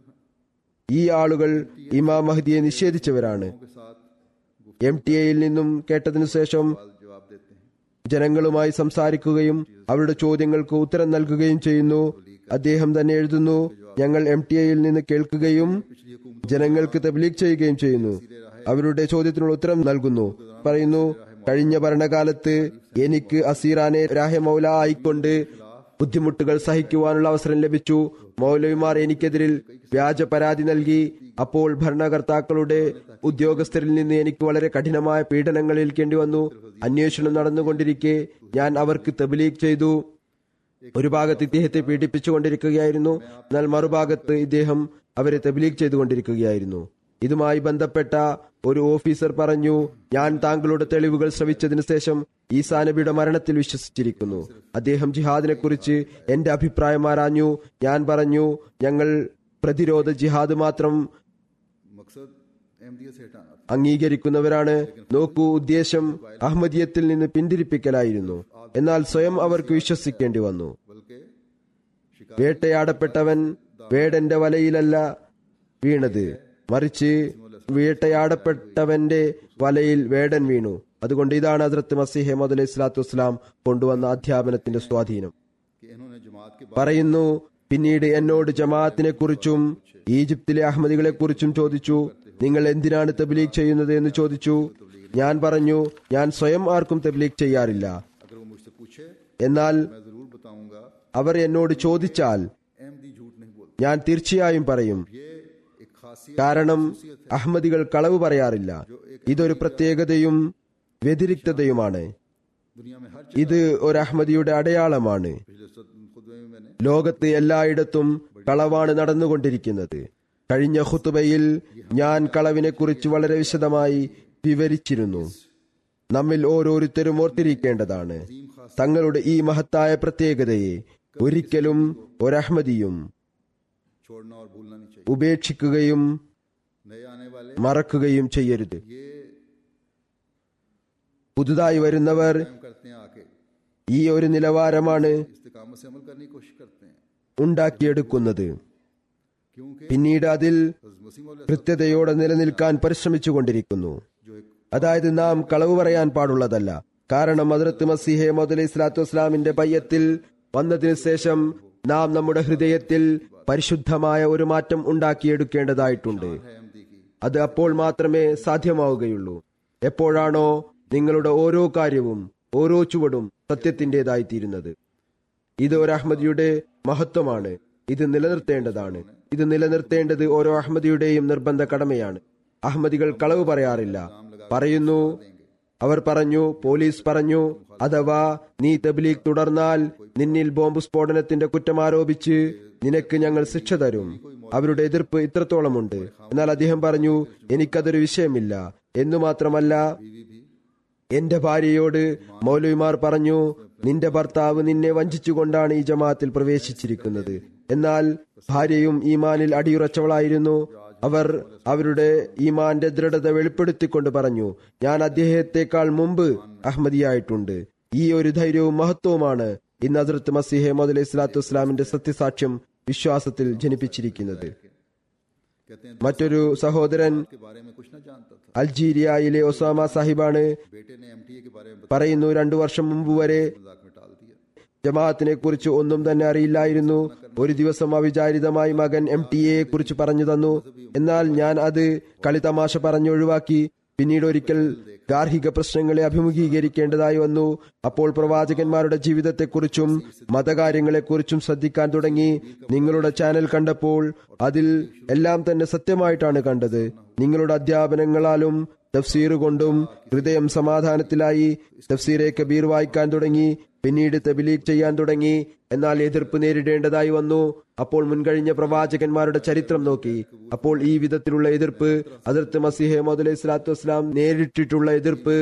ഈ ആളുകൾ ഇമാം മഹ്ദിയെ നിഷേധിച്ചവരാണ്. के साथ എം ടി എയിൽ നിന്നും കേട്ടതിനു ശേഷം जवाब देते हैं। ജനങ്ങളുമായി സംസാരിക്കുകയും അവരുടെ ചോദ്യങ്ങൾക്ക് ഉത്തരം നൽകുകയും ചെയ്യുന്നു. അദ്ദേഹം തന്നെ എഴുതുന്നു, ഞങ്ങൾ എം ടി എയിൽ നിന്ന് കേൾക്കുകയും ജനങ്ങൾക്ക് തബ്ലീഗ് ചെയ്യുകയും ചെയ്യുന്നു. അവരുടെ ചോദ്യത്തിനുള്ള ഉത്തരം നൽകുന്നു. പറയുന്നു, കഴിഞ്ഞ ഭരണകാലത്ത് എനിക്ക് അസീറാനെ രാഹെ മൗല ആയിക്കൊണ്ട് ബുദ്ധിമുട്ടുകൾ സഹിക്കുവാനുള്ള അവസരം ലഭിച്ചു. മൗലവിമാർ എനിക്കെതിരിൽ വ്യാജ പരാതി നൽകി. അപ്പോൾ ഭരണകർത്താക്കളുടെ ഉദ്യോഗസ്ഥരിൽ നിന്ന് എനിക്ക് വളരെ കഠിനമായ പീഡനങ്ങൾ ഏൽക്കേണ്ടി വന്നു. അന്വേഷണം നടന്നുകൊണ്ടിരിക്കെ ഞാൻ അവർക്ക് തബ്ലീഗ് ചെയ്തു. ഒരു ഭാഗത്ത് ഇദ്ദേഹത്തെ പീഡിപ്പിച്ചുകൊണ്ടിരിക്കുകയായിരുന്നു, എന്നാൽ മറുഭാഗത്ത് ഇദ്ദേഹം അവരെ തബ്ലീഗ് ചെയ്തുകൊണ്ടിരിക്കുകയായിരുന്നു. ഇതുമായി ബന്ധപ്പെട്ട ഒരു ഓഫീസർ പറഞ്ഞു, ഞാൻ താങ്കളുടെ തെളിവുകൾ ശ്രവിച്ചതിനു ശേഷം ഈസാ നബിയുടെ മരണത്തിൽ വിശ്വസിച്ചിരിക്കുന്നു. അദ്ദേഹം ജിഹാദിനെ കുറിച്ച് എന്റെ അഭിപ്രായം ആരാഞ്ഞു. ഞാൻ പറഞ്ഞു, ഞങ്ങൾ പ്രതിരോധ ജിഹാദ് മാത്രം मकसद अहमदियत से हटाना था। അംഗീകരിക്കുന്നവരാണ്. നോക്കൂ, ഉദ്ദേശം അഹമ്മദിയത്തിൽ നിന്ന് പിന്തിരിപ്പിക്കലായിരുന്നു. എന്നാൽ സ്വയം അവർക്ക് വിശ്വസിക്കേണ്ടി വന്നു. बल्कि വേട്ടയാടപ്പെട്ടവൻ വേടന്റെ വലയിലല്ല വീണത്, മറിച്ച് വേട്ടയാടപ്പെട്ടവന്റെ വലയിൽ വേടൻ വീണു. അതുകൊണ്ട് ഇതാണ് ഹദ്റത്ത് മസീഹ് മൗഊദ് അലൈഹി സ്വലാത്തു വസ്സലാം കൊണ്ടുവന്ന അധ്യാപനത്തിന്റെ സ്വാധീനം. कि इन्होंने जमात के പറയുന്നു, പിന്നീട് എന്നോട് ജമാഅത്തിനെ കുറിച്ചും ഈജിപ്തിലെ അഹമ്മദികളെ കുറിച്ചും ചോദിച്ചു. നിങ്ങൾ എന്തിനാണ് തബ്ലീഗ് ചെയ്യുന്നത് എന്ന് ചോദിച്ചു. ഞാൻ പറഞ്ഞു, ഞാൻ സ്വയം ആർക്കും തബ്ലീഗ് ചെയ്യാറില്ല. अगर वो मुझसे पूछे എന്നാൽ मैं जरूर बताऊंगा। അവർ എന്നോട് ചോദിച്ചാൽ अहमदी झूठ नहीं बोलते। ഞാൻ തീർച്ചയായും പറയും. ये एक खासियत കാരണം അഹമ്മദികൾ കളവ് പറയാറില്ല. ഇതൊരു പ്രത്യേകതയും വ്യതിരിക്തതയുമാണ്. दुनिया में हर ഇത് ഒരു അഹമ്മദിയുടെ അടയാളമാണ്. पिछले खुतबे में मैंने ലോകത്ത് എല്ലായിടത്തും കളവാണ് നടന്നുകൊണ്ടിരിക്കുന്നത്. കഴിഞ്ഞ ഖുതുബയിൽ ഞാൻ കളവിനെക്കുറിച്ച് വളരെ വിശദമായി വിവരിച്ചിരുന്നു. നമ്മിൽ ഓരോരുത്തരും ഓർത്തിരിക്കേണ്ടതാണ്, തങ്ങളുടെ ഈ മഹത്തായ പ്രത്യേകതയെ ഒരിക്കലും ഒരഹ്മദിയും छोड़ना और भूलना नहीं चाहिए. ഉപേക്ഷിക്കുകയും नए आने वाले മറക്കുകയും ചെയ്യരുത്. ये പുതുതായി വരുന്നവർ कायम करते हैं, आके ഈ ഒരു നിലവാരമാണ് इस्तिकामत से अमल करने की कोशिश करते हैं, ഉണ്ടാക്കിയെടുക്കുന്നത്. क्योंकि പിന്നീട് അതിൽ हज़रत मसीह मौला കൃത്യതയോടെ നിലനിൽക്കാൻ പരിശ്രമിച്ചുകൊണ്ടിരിക്കുന്നു. जो एक അതായത് നാം കളവ് പറയാൻ പാടുള്ളതല്ല. കാരണം ഹദ്റത്ത് മസീഹെ മൗഊദ് അലൈഹി സ്വലാത്തു വസ്സലാമിന്റെ ബയ്യത്തിൽ വന്നതിനു ശേഷം നാം നമ്മുടെ ഹൃദയത്തിൽ പരിശുദ്ധമായ ഒരു മാറ്റം ഉണ്ടാക്കിയെടുക്കേണ്ടതായിട്ടുണ്ട്. है अहमदी की അത് അപ്പോൾ മാത്രമേ സാധ്യമാവുകയുള്ളൂ. എപ്പോഴാണോ നിങ്ങളുടെ ഓരോ കാര്യവും ഓരോ ചുവടും സത്യത്തിൻ്റെതായിത്തീരുന്നത്. ഇത് ഒരു അഹമ്മദിയുടെ മഹത്വമാണ്. ഇത് നിലനിർത്തേണ്ടതാണ്. ഇത് നിലനിർത്തേണ്ടത് ഓരോ അഹമ്മദിയുടെയും നിർബന്ധ കടമയാണ്. അഹമ്മദികൾ കളവ് പറയാറില്ല. പറയുന്നു, അവർ പറഞ്ഞു, പോലീസ് പറഞ്ഞു, അഥവാ നീ തബ്ലീഗ് തുടർന്നാൽ നിന്നിൽ ബോംബ് സ്ഫോടനത്തിന്റെ കുറ്റം ആരോപിച്ച് നിനക്ക് ഞങ്ങൾ ശിക്ഷ തരും. അവരുടെ എതിർപ്പ് ഇത്രത്തോളമുണ്ട്. എന്നാൽ അദ്ദേഹം പറഞ്ഞു, എനിക്കതൊരു വിഷയമില്ല. എന്നു മാത്രമല്ല, എന്റെ ഭാര്യയോട് മൗലവിമാർ പറഞ്ഞു, നിന്റെ ഭർത്താവ് നിന്നെ വഞ്ചിച്ചുകൊണ്ടാണ് ഈ ജമാഅത്തിൽ പ്രവേശിച്ചിരിക്കുന്നത്. എന്നാൽ ഭാര്യയും ഈമാനിൽ അടിയുറച്ചവളായിരുന്നു. അവർ അവരുടെ ഈമാന്റെ ദൃഢത വെളിപ്പെടുത്തിക്കൊണ്ട് പറഞ്ഞു, ഞാൻ അദ്ദേഹത്തെക്കാൾ മുമ്പ് അഹമ്മദിയായിട്ടുണ്ട്. ഈ ഒരു ധൈര്യവും മഹത്വവുമാണ് ഇന്ന് ഹദ്റത്ത് മസീഹെ മൗഊദ് അലൈഹി സ്വലാത്തു വസ്സലാമിന്റെ സത്യസാക്ഷ്യം വിശ്വാസത്തിൽ ജനിപ്പിച്ചിരിക്കുന്നത്. कहते हैं മറ്റൊരു സഹോദരൻ के बारे में कुछ न जानता था. അൽജീരിയയിലെ ഒസാമ സാഹിബാണ്. बेटे ने एमटीए के बारे में പറയുന്നു, രണ്ടു വർഷം മുമ്പ് വരെ मजाक में टाल दिया. ജമാഅത്തിനെ കുറിച്ച് ഒന്നും തന്നെ അറിയില്ലായിരുന്നു. ഒരു ദിവസം അവിചാരിതമായി മകൻ എം ടി എയെ കുറിച്ച് പറഞ്ഞു തന്നു. എന്നാൽ ഞാൻ അത് കളിതമാശ പറഞ്ഞൊഴിവാക്കി. പിന്നീട് ഒരിക്കൽ ഗാർഹിക പ്രശ്നങ്ങളെ അഭിമുഖീകരിക്കേണ്ടതായി വന്നു. അപ്പോൾ പ്രവാചകന്മാരുടെ ജീവിതത്തെക്കുറിച്ചും മതകാര്യങ്ങളെക്കുറിച്ചും ശ്രദ്ധിക്കാൻ തുടങ്ങി. നിങ്ങളുടെ ചാനൽ കണ്ടപ്പോൾ അതിൽ എല്ലാം തന്നെ സത്യമായിട്ടാണ് കണ്ടത്. നിങ്ങളുടെ അധ്യാപനങ്ങളാലും തഫ്സീർ കൊണ്ടും ഹൃദയം സമാധാനത്തിലായി. തഫ്സീറെ കബീർ വായിക്കാൻ തുടങ്ങി. പിന്നീട് തബ്ലീഗ് ചെയ്യാൻ തുടങ്ങി. എന്നാൽ എതിർപ്പ് നേരിടേണ്ടതായി വന്നു. അപ്പോൾ മുൻകഴിഞ്ഞ പ്രവാചകന്മാരുടെ ചരിത്രം നോക്കി. അപ്പോൾ ഈ വിധത്തിലുള്ള എതിർപ്പ്, ഹദ്റത്ത് മസീഹെ മൗഊദ് അലൈഹി സ്വലാത്തു വസ്സലാം നേരിട്ടിട്ടുള്ള എതിർപ്പ്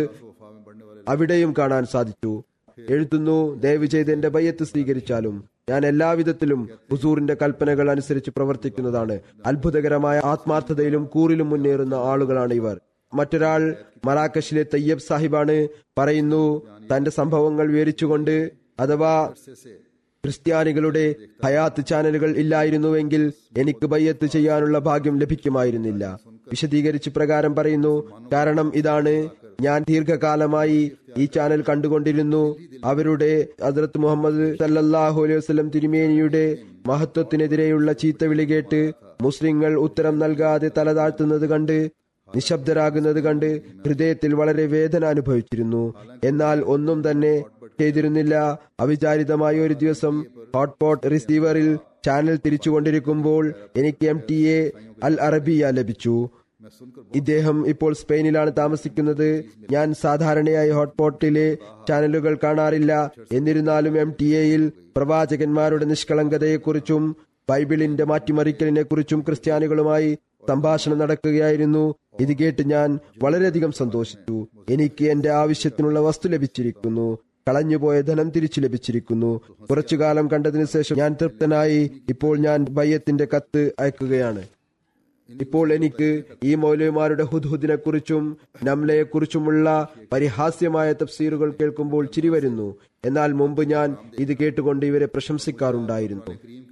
അവിടെയും കാണാൻ സാധിച്ചു. എഴുതുന്നു, ദയവ് ചെയ്ത് എന്റെ ബയ്യത്ത് സ്വീകരിച്ചാലും ഞാൻ എല്ലാവിധത്തിലും ഹുസൂറിന്റെ കൽപ്പനകൾ അനുസരിച്ച് പ്രവർത്തിക്കുന്നതാണ്. അത്ഭുതകരമായ ആത്മാർത്ഥതയിലും കൂറിലും മുന്നേറുന്ന ആളുകളാണ് ഇവർ. മറ്റൊരാൾ മറാക്കഷിലെ തയ്യബ് സാഹിബാണ്. പറയുന്നു, തന്റെ സംഭവങ്ങൾ വിവരിച്ചുകൊണ്ട്, അഥവാ ക്രിസ്ത്യാനികളുടെ ഹയാത്ത് ചാനലുകൾ ഇല്ലായിരുന്നുവെങ്കിൽ എനിക്ക് ബയ്യത്ത് ചെയ്യാനുള്ള ഭാഗ്യം ലഭിക്കുമായിരുന്നില്ല. വിശദീകരിച്ച് പ്രകാരം പറയുന്നു, കാരണം ഇതാണ്, ഞാൻ ദീർഘകാലമായി ഈ ചാനൽ കണ്ടുകൊണ്ടിരുന്നു. അവരുടെ ഹദ്റത്ത് മുഹമ്മദ് സല്ലല്ലാഹു അലൈഹി വസല്ലം തിരുമേനിയുടെ മഹത്വത്തിനെതിരെയുള്ള ചീത്തവിളി കേട്ട് മുസ്ലിങ്ങൾ ഉത്തരം നൽകാതെ തലതാഴ്ത്തുന്നത് കണ്ട്, നിശബ്ദരാകുന്നത് കണ്ട് ഹൃദയത്തിൽ വളരെ വേദന അനുഭവിച്ചിരുന്നു. എന്നാൽ ഒന്നും തന്നെ ചെയ്തിരുന്നില്ല. അവിചാരിതമായ ഒരു ദിവസം ഹോട്ട്പോട്ട് റിസീവറിൽ ചാനൽ തിരിച്ചുകൊണ്ടിരിക്കുമ്പോൾ എനിക്ക് M T A Al Arabiya ലഭിച്ചു. ഇദ്ദേഹം ഇപ്പോൾ സ്പെയിനിലാണ് താമസിക്കുന്നത്. ഞാൻ സാധാരണയായി ഹോട്ട്പോട്ടിലെ ചാനലുകൾ കാണാറില്ല. എന്നിരുന്നാലും എം ടി എയിൽ പ്രവാചകന്മാരുടെ നിഷ്കളങ്കതയെക്കുറിച്ചും ബൈബിളിന്റെ മാറ്റിമറിക്കലിനെ കുറിച്ചും ക്രിസ്ത്യാനികളുമായി സംഭാഷണം നടക്കുകയായിരുന്നു. ഇത് കേട്ട് ഞാൻ വളരെയധികം സന്തോഷിച്ചു. എനിക്ക് എന്റെ ആവശ്യത്തിനുള്ള വസ്തു ലഭിച്ചിരിക്കുന്നു. കളഞ്ഞുപോയ ധനം തിരിച്ചു ലഭിച്ചിരിക്കുന്നു. കുറച്ചുകാലം കണ്ടതിനു ശേഷം ഞാൻ തൃപ്തനായി. ഇപ്പോൾ ഞാൻ ബയ്യത്തിന്റെ കത്ത് അയക്കുകയാണ്. ഇപ്പോൾ എനിക്ക് ഈ മൗലവിമാരുടെ ഹുദ്ഹുദിനെ കുറിച്ചും നംലയെ കുറിച്ചുമുള്ള പരിഹാസ്യമായ തഫ്സീറുകൾ കേൾക്കുമ്പോൾ ചിരി വരുന്നു. എന്നാൽ മുമ്പ് ഞാൻ ഇത് കേട്ടുകൊണ്ട് ഇവരെ പ്രശംസിക്കാറുണ്ടായിരുന്നു.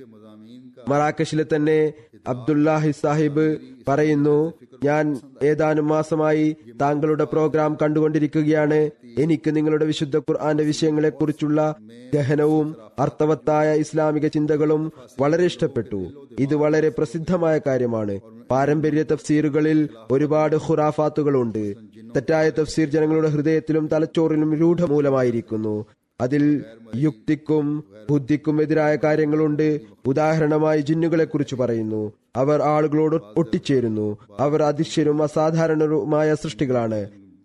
മറാക്കഷിലെ തന്നെ അബ്ദുല്ലാഹി സാഹിബ് പറയുന്നു, ഞാൻ ഏതാനും മാസമായി താങ്കളുടെ പ്രോഗ്രാം കണ്ടുകൊണ്ടിരിക്കുകയാണ്. എനിക്ക് നിങ്ങളുടെ വിശുദ്ധ ഖുർആന്റെ വിഷയങ്ങളെ കുറിച്ചുള്ള ഗഹനവും അർത്ഥവത്തായ ഇസ്ലാമിക ചിന്തകളും വളരെ ഇഷ്ടപ്പെട്ടു. ഇത് വളരെ പ്രസിദ്ധമായ കാര്യമാണ്. പാരമ്പര്യ തഫ്സീറുകളിൽ ഒരുപാട് ഖുറാഫാത്തുകളുണ്ട്. തെറ്റായ തഫ്സീർ ജനങ്ങളുടെ ഹൃദയത്തിലും തലച്ചോറിലും രൂഢമൂലമായിരിക്കുന്നു. അതിൽ യുക്തിക്കും ബുദ്ധിക്കും എതിരായ കാര്യങ്ങളുണ്ട്. ഉദാഹരണമായി ജിന്നുകളെ കുറിച്ച് പറയുന്നു. അവർ ആളുകളോട് ഒട്ടിച്ചേരുന്നു. അവർ അതിശയരും അസാധാരണവുമായ സൃഷ്ടികളാണ്.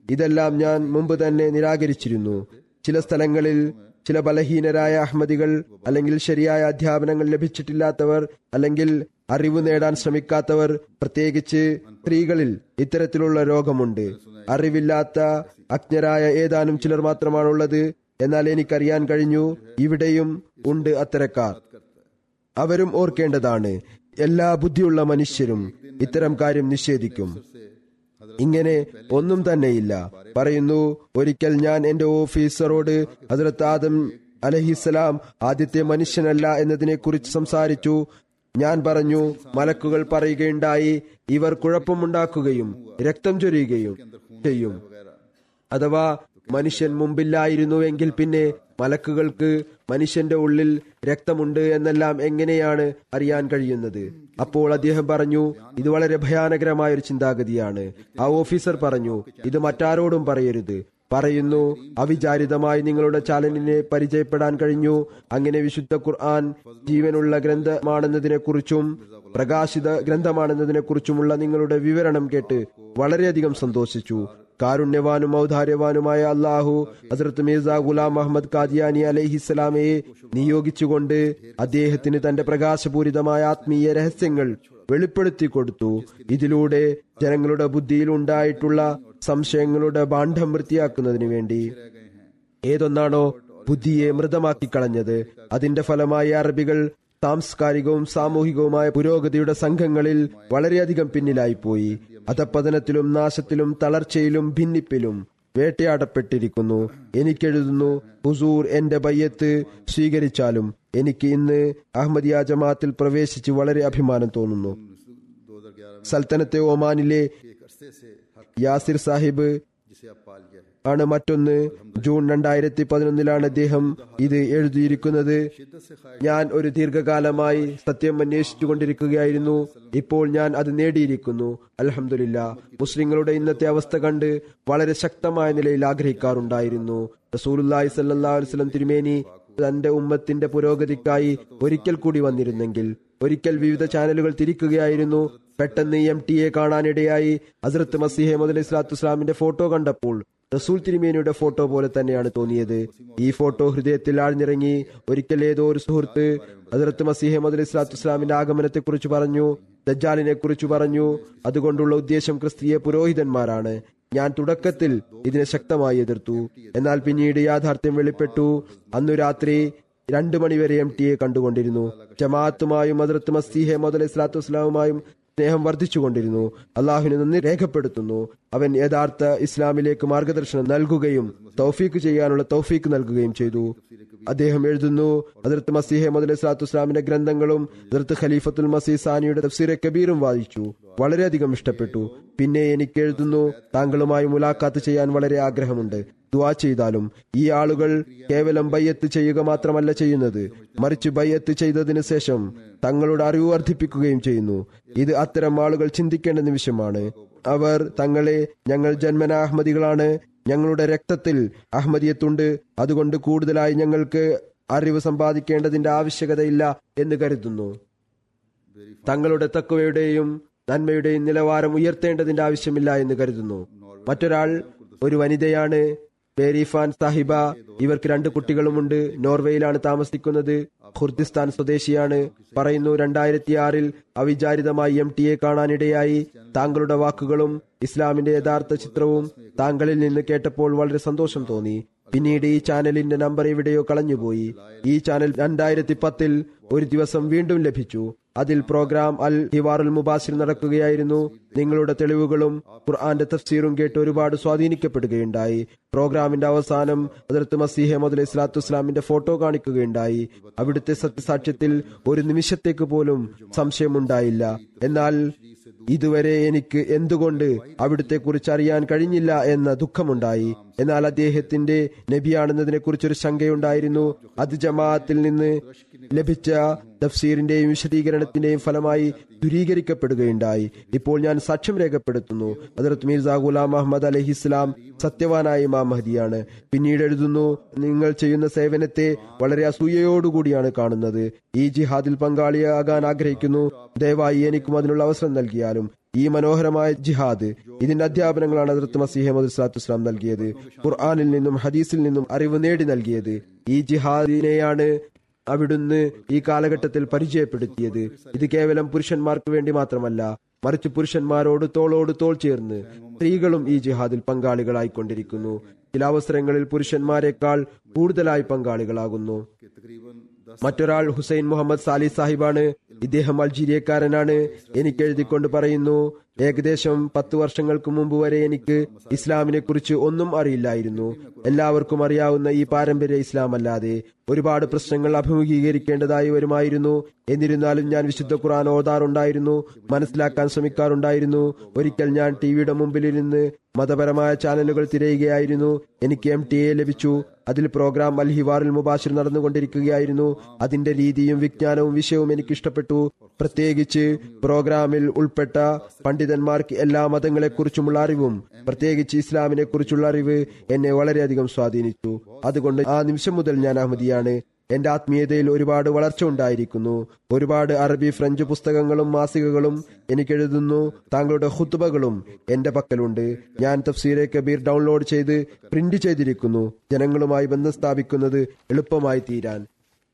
ഇതെല്ലാം ഞാൻ മുമ്പ് തന്നെ നിരാകരിച്ചിരുന്നു. ചില സ്ഥലങ്ങളിൽ ചില ബലഹീനരായ അഹമ്മദികൾ, അല്ലെങ്കിൽ ശരിയായ അധ്യാപനങ്ങൾ ലഭിച്ചിട്ടില്ലാത്തവർ, അല്ലെങ്കിൽ അറിവ് നേടാൻ ശ്രമിക്കാത്തവർ, പ്രത്യേകിച്ച് സ്ത്രീകളിൽ ഇത്തരത്തിലുള്ള രോഗമുണ്ട്. അറിവില്ലാത്ത അജ്ഞരായ ഏതാനും ചിലർ മാത്രമാണുള്ളത്. എന്നാൽ എനിക്കറിയാൻ കഴിഞ്ഞു, ഇവിടെയും ഉണ്ട് അത്തരക്കാർ. അവരും ഓർക്കേണ്ടതാണ്, എല്ലാ ബുദ്ധിയുള്ള മനുഷ്യരും ഇത്തരം കാര്യം നിഷേധിക്കും. ഇങ്ങനെ ഒന്നും തന്നെയില്ല. പറയുന്നു, ഒരിക്കൽ ഞാൻ എന്റെ ഓഫീസറോട് ഹസ്രത്ത് ആദം അലഹിസ്സലാം ആദ്യത്തെ മനുഷ്യനല്ല എന്നതിനെ കുറിച്ച് സംസാരിച്ചു. ഞാൻ പറഞ്ഞു, മലക്കുകൾ പറയുകയുണ്ടായി, ഇവർ കുഴപ്പമുണ്ടാക്കുകയും രക്തം ചൊരിയുകയും ചെയ്യും. അഥവാ മനുഷ്യൻ മുമ്പില്ലായിരുന്നുവെങ്കിൽ പിന്നെ മലക്കുകൾക്ക് മനുഷ്യന്റെ ഉള്ളിൽ രക്തമുണ്ട് എന്നെല്ലാം എങ്ങനെയാണ് അറിയാൻ കഴിയുന്നത്? അപ്പോൾ അദ്ദേഹം പറഞ്ഞു, ഇത് വളരെ ഭയാനകരമായ ഒരു ചിന്താഗതിയാണ്. ആ ഓഫീസർ പറഞ്ഞു, ഇത് മറ്റാരോടും പറയരുത്. പറയുന്നു, അവിചാരിതമായി നിങ്ങളുടെ ചാനലിനെ പരിചയപ്പെടാൻ കഴിഞ്ഞു. അങ്ങനെ വിശുദ്ധ ഖുർആൻ ജീവനുള്ള ഗ്രന്ഥമാണെന്നതിനെ കുറിച്ചും പ്രകാശിത ഗ്രന്ഥമാണെന്നതിനെ കുറിച്ചുമുള്ള നിങ്ങളുടെ വിവരണം കേട്ട് വളരെയധികം സന്തോഷിച്ചു. കാരുണ്യവാനും ഔദാര്യവാനുമായ അള്ളാഹു ഹസ്രത്ത് മിർസ ഗുലാം അഹമ്മദ് ഖാദിയാനി അലൈഹിസ്സലാമയെ നിയോഗിച്ചുകൊണ്ട് അദ്ദേഹത്തിന് തന്റെ പ്രകാശപൂരിതമായ ആത്മീയ രഹസ്യങ്ങൾ വെളിപ്പെടുത്തി കൊടുത്തു. ഇതിലൂടെ ജനങ്ങളുടെ ബുദ്ധിയിൽ ഉണ്ടായിട്ടുള്ള സംശയങ്ങളുടെ ഭാണ്ഡം വൃത്തിയാക്കുന്നതിന് വേണ്ടി ഏതൊന്നാണോ ബുദ്ധിയെ മൃതമാക്കി കളഞ്ഞത്, അതിന്റെ ഫലമായി അറബികൾ സാംസ്കാരികവും സാമൂഹികവുമായ പുരോഗതിയുടെ സംഘങ്ങളിൽ വളരെയധികം പിന്നിലായിപ്പോയി. അധപ്പതനത്തിലും നാശത്തിലും തളർച്ചയിലും ഭിന്നിപ്പിലും വേട്ടയാടപ്പെട്ടിരിക്കുന്നു. എനിക്കെഴുതുന്നു, ഹുസൂർ എന്റെ ബയ്യത്ത് സ്വീകരിച്ചാലും എനിക്ക് ഇന്ന് അഹമ്മദിയ ജമാഅത്തിൽ പ്രവേശിച്ച് വളരെ അഭിമാനം തോന്നുന്നു. സൽത്തനത്തെ ഒമാനിലെ യാസിർ സാഹിബ് ആണ് മറ്റൊന്ന്. ജൂൺ രണ്ടായിരത്തി പതിനൊന്നിലാണ് അദ്ദേഹം ഇത് എഴുതിയിരിക്കുന്നത്. ഞാൻ ഒരു ദീർഘകാലമായി സത്യം അന്വേഷിച്ചു കൊണ്ടിരിക്കുകയായിരുന്നു. ഇപ്പോൾ ഞാൻ അത് നേടിയിരിക്കുന്നു. അൽഹംദുലില്ലാ. മുസ്ലിങ്ങളുടെ ഇന്നത്തെ അവസ്ഥ കണ്ട് വളരെ ശക്തമായ നിലയിൽ ആഗ്രഹിക്കാറുണ്ടായിരുന്നു. റസൂലുള്ളാഹി സ്വല്ലല്ലാഹു അലൈഹി വസല്ലം തിരുമേനി തന്റെ ഉമ്മത്തിന്റെ പുരോഗതിക്കായി ഒരിക്കൽ കൂടി വന്നിരുന്നെങ്കിൽ. ഒരിക്കൽ വിവിധ ചാനലുകൾ തിരിക്കുകയായിരുന്നു. പെട്ടെന്ന് എം ടി എ കാണാനിടയായി. ഹസ്രത്ത് മസീഹ് മൗഊദ് അലൈഹി സ്വലാത്തു വസ്സലാമിന്റെ ഫോട്ടോ കണ്ടപ്പോൾ റസൂൽ തിരുമേനിയുടെ ഫോട്ടോ പോലെ തന്നെയാണ് തോന്നിയത്. ഈ ഫോട്ടോ ഹൃദയത്തിൽ ആഴ്ന്നിറങ്ങി. ഒരിക്കൽ ഏതോ ഒരു സുഹൃത്ത് ഹസ്രത്ത് മസീഹ് മൗഊദ് അലൈഹി സ്വലാത്തു വസ്സലാമിന്റെ ആഗമനത്തെ കുറിച്ച് പറഞ്ഞു, ദജ്ജാലിനെ കുറിച്ച് പറഞ്ഞു. അതുകൊണ്ടുള്ള ഉദ്ദേശം ക്രിസ്തീയ പുരോഹിതന്മാരാണ്. ഞാൻ തുടക്കത്തിൽ ഇതിനെ ശക്തമായി എതിർത്തു. എന്നാൽ പിന്നീട് യാഥാർത്ഥ്യം വെളിപ്പെട്ടു. അന്നു രാത്രി രണ്ടു മണിവരെ എം ടി എ കണ്ടുകൊണ്ടിരുന്നു. ജമാഅത്തുമായും ഹസ്രത്ത് മസീഹ് മൗഊദ് അലൈഹി സ്വലാത്തു വസ്സലാമുമായും സ്നേഹം വർദ്ധിച്ചുകൊണ്ടിരുന്നു. അള്ളാഹുവിന് നന്ദി രേഖപ്പെടുത്തുന്നു. അവൻ യഥാർത്ഥ ഇസ്ലാമിലേക്ക് മാർഗദർശനം നൽകുകയും തൗഫീക്ക് ചെയ്യാനുള്ള തൗഫീക്ക് നൽകുകയും ചെയ്തു. അദ്ദേഹം എഴുതുന്നു, ഹദ്റത്ത് മസീഹ് മൗഊദ് അലൈഹി സ്വലാത്തു വസ്സലാമിന്റെ ഗ്രന്ഥങ്ങളും ഹദ്റത്ത് ഖലീഫത്തുൽ മസീഹ് സാനിയുടെ തഫ്സീറെ കബീറും വായിച്ചു. വളരെയധികം ഇഷ്ടപ്പെട്ടു. പിന്നെ എനിക്ക് എഴുതുന്നു, താങ്കളുമായി മുലാഖാത്ത് ചെയ്യാൻ വളരെ ആഗ്രഹമുണ്ട്. ദുആ ചെയ്താലും. ഈ ആളുകൾ കേവലം ബയ്യത്ത് ചെയ്യുക മാത്രമല്ല ചെയ്യുന്നത്, മറിച്ച് ബയ്യത്ത് ചെയ്തതിനു ശേഷം തങ്ങളുടെ അറിവ് വർദ്ധിപ്പിക്കുകയും ചെയ്യുന്നു. ഇത് അത്തരം ആളുകൾ ചിന്തിക്കേണ്ട നിമിഷമാണ്. അവർ തങ്ങളെ ഞങ്ങൾ ജന്മന അഹമ്മദികളാണ്, ഞങ്ങളുടെ രക്തത്തിൽ അഹമ്മദിയത്തുണ്ട്, അതുകൊണ്ട് കൂടുതലായി ഞങ്ങൾക്ക് അറിവ് സമ്പാദിക്കേണ്ടതിന്റെ ആവശ്യകതയില്ല എന്ന് കരുതുന്നു. തങ്ങളുടെ തഖ്വയുടെയും നന്മയുടെയും നിലവാരം ഉയർത്തേണ്ടതിന്റെ ആവശ്യമില്ല എന്ന് കരുതുന്നു. മറ്റൊരാൾ ഒരു വനിതയാണ്, പേരിഫാൻ സാഹിബ. ഇവർക്ക് രണ്ട് കുട്ടികളുമുണ്ട്. നോർവേയിലാണ് താമസിക്കുന്നത്. ഖുർദിസ്ഥാൻ സ്വദേശിയാണ്. പറയുന്നു, രണ്ടായിരത്തി ആറിൽ അവിചാരിതമായി എം ടി എ കാണാനിടയായി. താങ്കളുടെ വാക്കുകളും ഇസ്ലാമിന്റെ യഥാർത്ഥ ചിത്രവും താങ്കളിൽ നിന്ന് കേട്ടപ്പോൾ വളരെ സന്തോഷം തോന്നി. പിന്നീട് ഈ ചാനലിന്റെ നമ്പർ എവിടെയോ കളഞ്ഞുപോയി. ഈ ചാനൽ രണ്ടായിരത്തി പത്തിൽ ഒരു ദിവസം വീണ്ടും ലഭിച്ചു. അതിൽ പ്രോഗ്രാം അൽ ഹിവാറുൽ മുബാസിർ നടക്കുകയായിരുന്നു. നിങ്ങളുടെ തെളിവുകളും ഖുർആന്റെ തഫ്സീറും കേട്ട് ഒരുപാട് സ്വാധീനിക്കപ്പെടുകയുണ്ടായി. പ്രോഗ്രാമിന്റെ അവസാനം ഹദ്റത്ത് മസീഹ് മൗഊദ് അലൈഹി സ്വലാത്തു വസ്സലാമിന്റെ ഫോട്ടോ കാണിക്കുകയുണ്ടായി. അവിടുത്തെ സത്യസാക്ഷ്യത്തിൽ ഒരു നിമിഷത്തേക്ക് പോലും സംശയമുണ്ടായില്ല. എന്നാൽ ഇതുവരെ എനിക്ക് എന്തുകൊണ്ട് അവിടുത്തെ കുറിച്ച് അറിയാൻ കഴിഞ്ഞില്ല എന്ന ദുഃഖമുണ്ടായി. എന്നാൽ അദ്ദേഹത്തിന്റെ നബിയാണെന്നതിനെ കുറിച്ചൊരു ശങ്കയുണ്ടായിരുന്നു. അത് ജമാഅത്തിൽ നിന്ന് ലഭിച്ച തഫ്സീറിന്റെയും വിശദീകരണത്തിന്റെയും ഫലമായി ദുരീകരിക്കപ്പെടുകയുണ്ടായി. ഇപ്പോൾ ഞാൻ സാക്ഷ്യം രേഖപ്പെടുത്തുന്നു, ഹദ്റത്ത് മിർസ ഗുലാം അഹമ്മദ് അലൈഹിസ്സലാം സത്യവാനായ ഇമാം മഹ്ദിയാണ്. പിന്നീട് എഴുതുന്നു, നിങ്ങൾ ചെയ്യുന്ന സേവനത്തെ വളരെ അസൂയയോടുകൂടിയാണ് കാണുന്നത്. ഈ ജിഹാദിൽ പങ്കാളിയാകാൻ ആഗ്രഹിക്കുന്നു. ദയവായി എനിക്കും അതിനുള്ള അവസരം നൽകിയാലും. ഈ മനോഹരമായ ജിഹാദ്, ഇതിന്റെ അധ്യാപനങ്ങളാണ് ഹദ്റത്ത് മസീഹ് മൗഊദ് സ്വല്ലല്ലാഹു അലൈഹി വസല്ലം നൽകിയത്. ഖുർആനിൽ നിന്നും ഹദീസിൽ നിന്നും അറിവ് നേടി നൽകിയത്. ഈ ജിഹാദിനെയാണ് അവിടുന്ന് ഈ കാലഘട്ടത്തിൽ പരിചയപ്പെടുത്തിയത്. ഇത് കേവലം പുരുഷന്മാർക്ക് വേണ്ടി മാത്രമല്ല, മറിച്ച് പുരുഷന്മാരോട് തോളോട് തോൾ ചേർന്ന് സ്ത്രീകളും ഈ ജിഹാദിൽ പങ്കാളികളായിക്കൊണ്ടിരിക്കുന്നു. ചില അവസരങ്ങളിൽ പുരുഷന്മാരെക്കാൾ കൂടുതലായി പങ്കാളികളാകുന്നു. മറ്റൊരാൾ ഹുസൈൻ മുഹമ്മദ് സാലി സാഹിബാണ്. ഇദ്ദേഹം അൾജീരിയക്കാരനാണ്. എനിക്ക് എഴുതിക്കൊണ്ട് പറയുന്നു, ഏകദേശം പത്ത് വർഷങ്ങൾക്ക് മുമ്പ് വരെ എനിക്ക് ഇസ്ലാമിനെ കുറിച്ച് ഒന്നും അറിയില്ലായിരുന്നു. എല്ലാവർക്കും അറിയാവുന്ന ഈ പാരമ്പര്യ ഇസ്ലാം അല്ലാതെ ഒരുപാട് പ്രശ്നങ്ങൾ അഭിമുഖീകരിക്കേണ്ടതായി വരുമായിരുന്നു. എന്നിരുന്നാലും ഞാൻ വിശുദ്ധ ഖുർആൻ ഓതാറുണ്ടായിരുന്നു, മനസ്സിലാക്കാൻ ശ്രമിക്കാറുണ്ടായിരുന്നു. ഒരിക്കൽ ഞാൻ ടിവിയുടെ മുമ്പിലിരുന്ന് മതപരമായ ചാനലുകൾ തിരയുകയായിരുന്നു. എനിക്ക് എം ടി എ ലഭിച്ചു. അതിൽ പ്രോഗ്രാം അൽ ഹിവാറിൽ മുബാഷിർ നടന്നുകൊണ്ടിരിക്കുകയായിരുന്നു. അതിന്റെ രീതിയും വിജ്ഞാനവും വിഷയവും എനിക്ക് ഇഷ്ടപ്പെട്ടു. പ്രത്യേകിച്ച് പ്രോഗ്രാമിൽ ഉൾപ്പെട്ട പണ്ഡിതന്മാർക്ക് എല്ലാ മതങ്ങളെക്കുറിച്ചുമുള്ള അറിവും പ്രത്യേകിച്ച് ഇസ്ലാമിനെ കുറിച്ചുള്ള അറിവ് എന്നെ വളരെയധികം സ്വാധീനിച്ചു. അതുകൊണ്ട് ആ നിമിഷം മുതൽ ഞാൻ അഹമ്മദിയാണ്. എന്റെ ആത്മീയതയിൽ ഒരുപാട് വളർച്ച ഉണ്ടായിരിക്കുന്നു. ഒരുപാട് അറബി ഫ്രഞ്ച് പുസ്തകങ്ങളും മാസികകളും എനിക്കെഴുതുന്നു. താങ്കളുടെ ഖുത്ബകളും എന്റെ പക്കലുണ്ട്. ഞാൻ തഫ്സീറെ കബീർ ഡൗൺലോഡ് ചെയ്ത് പ്രിന്റ് ചെയ്തിരിക്കുന്നു, ജനങ്ങളുമായി ബന്ധം സ്ഥാപിക്കുന്നത് എളുപ്പമായി തീരാൻ.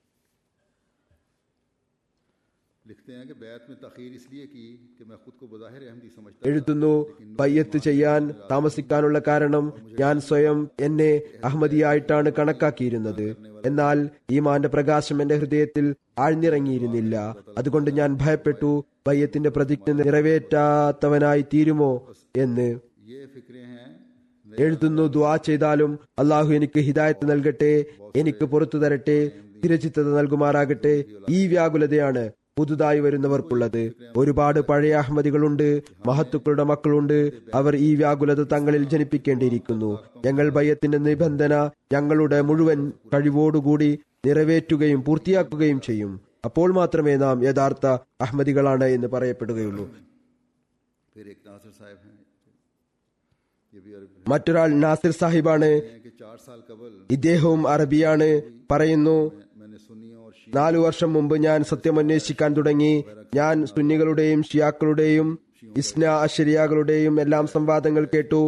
എഴുതുന്നു, ബയ്യത്ത് ചെയ്യാൻ താമസിക്കാനുള്ള കാരണം ഞാൻ സ്വയം എന്നെ അഹമ്മദിയായിട്ടാണ് കണക്കാക്കിയിരുന്നത്. എന്നാൽ ഈമാന്റെ പ്രകാശം എന്റെ ഹൃദയത്തിൽ ആഴ്ന്നിറങ്ങിയിരുന്നില്ല. അതുകൊണ്ട് ഞാൻ ഭയപ്പെട്ടു, ബയ്യത്തിന്റെ പ്രതിജ്ഞ നിറവേറ്റാത്തവനായി തീരുമോ എന്ന്. എഴുതുന്നു, ദുആ ചെയ്താലും അള്ളാഹു എനിക്ക് ഹിദായത്ത് നൽകട്ടെ, എനിക്ക് പുറത്തു തരട്ടെ, സ്ഥിരചിത്തത നൽകുമാറാകട്ടെ. ഈ വ്യാകുലതയാണ് പുതുതായി വരുന്നവർക്കുള്ളത്. ഒരുപാട് പഴയ അഹമ്മദികളുണ്ട്, മഹത്തുക്കളുടെ മക്കളുണ്ട്. അവർ ഈ വ്യാകുലത തങ്ങളിൽ ജനിപ്പിക്കേണ്ടിയിരിക്കുന്നു. ഞങ്ങൾ ബയ്യത്തിന്റെ നിബന്ധന ഞങ്ങളുടെ മുഴുവൻ കഴിവോടുകൂടി നിറവേറ്റുകയും പൂർത്തിയാക്കുകയും ചെയ്യും. അപ്പോൾ മാത്രമേ നാം യഥാർത്ഥ അഹമ്മദികളാണ് എന്ന് പറയപ്പെടുകയുള്ളൂ. മറ്റൊരാൾ നാസിർ സാഹിബാണ്. ഇദ്ദേഹവും അറബിയാണ്. പറയുന്നു, നാലു വർഷം മുമ്പ് ഞാൻ സത്യം അന്വേഷിക്കാൻ തുടങ്ങി. ഞാൻ സുന്നികളുടെയും ഷിയാക്കളുടെയും ഇസ്ന അശരിയകളുടെയും എല്ലാം സംവാദങ്ങൾ കേട്ടു.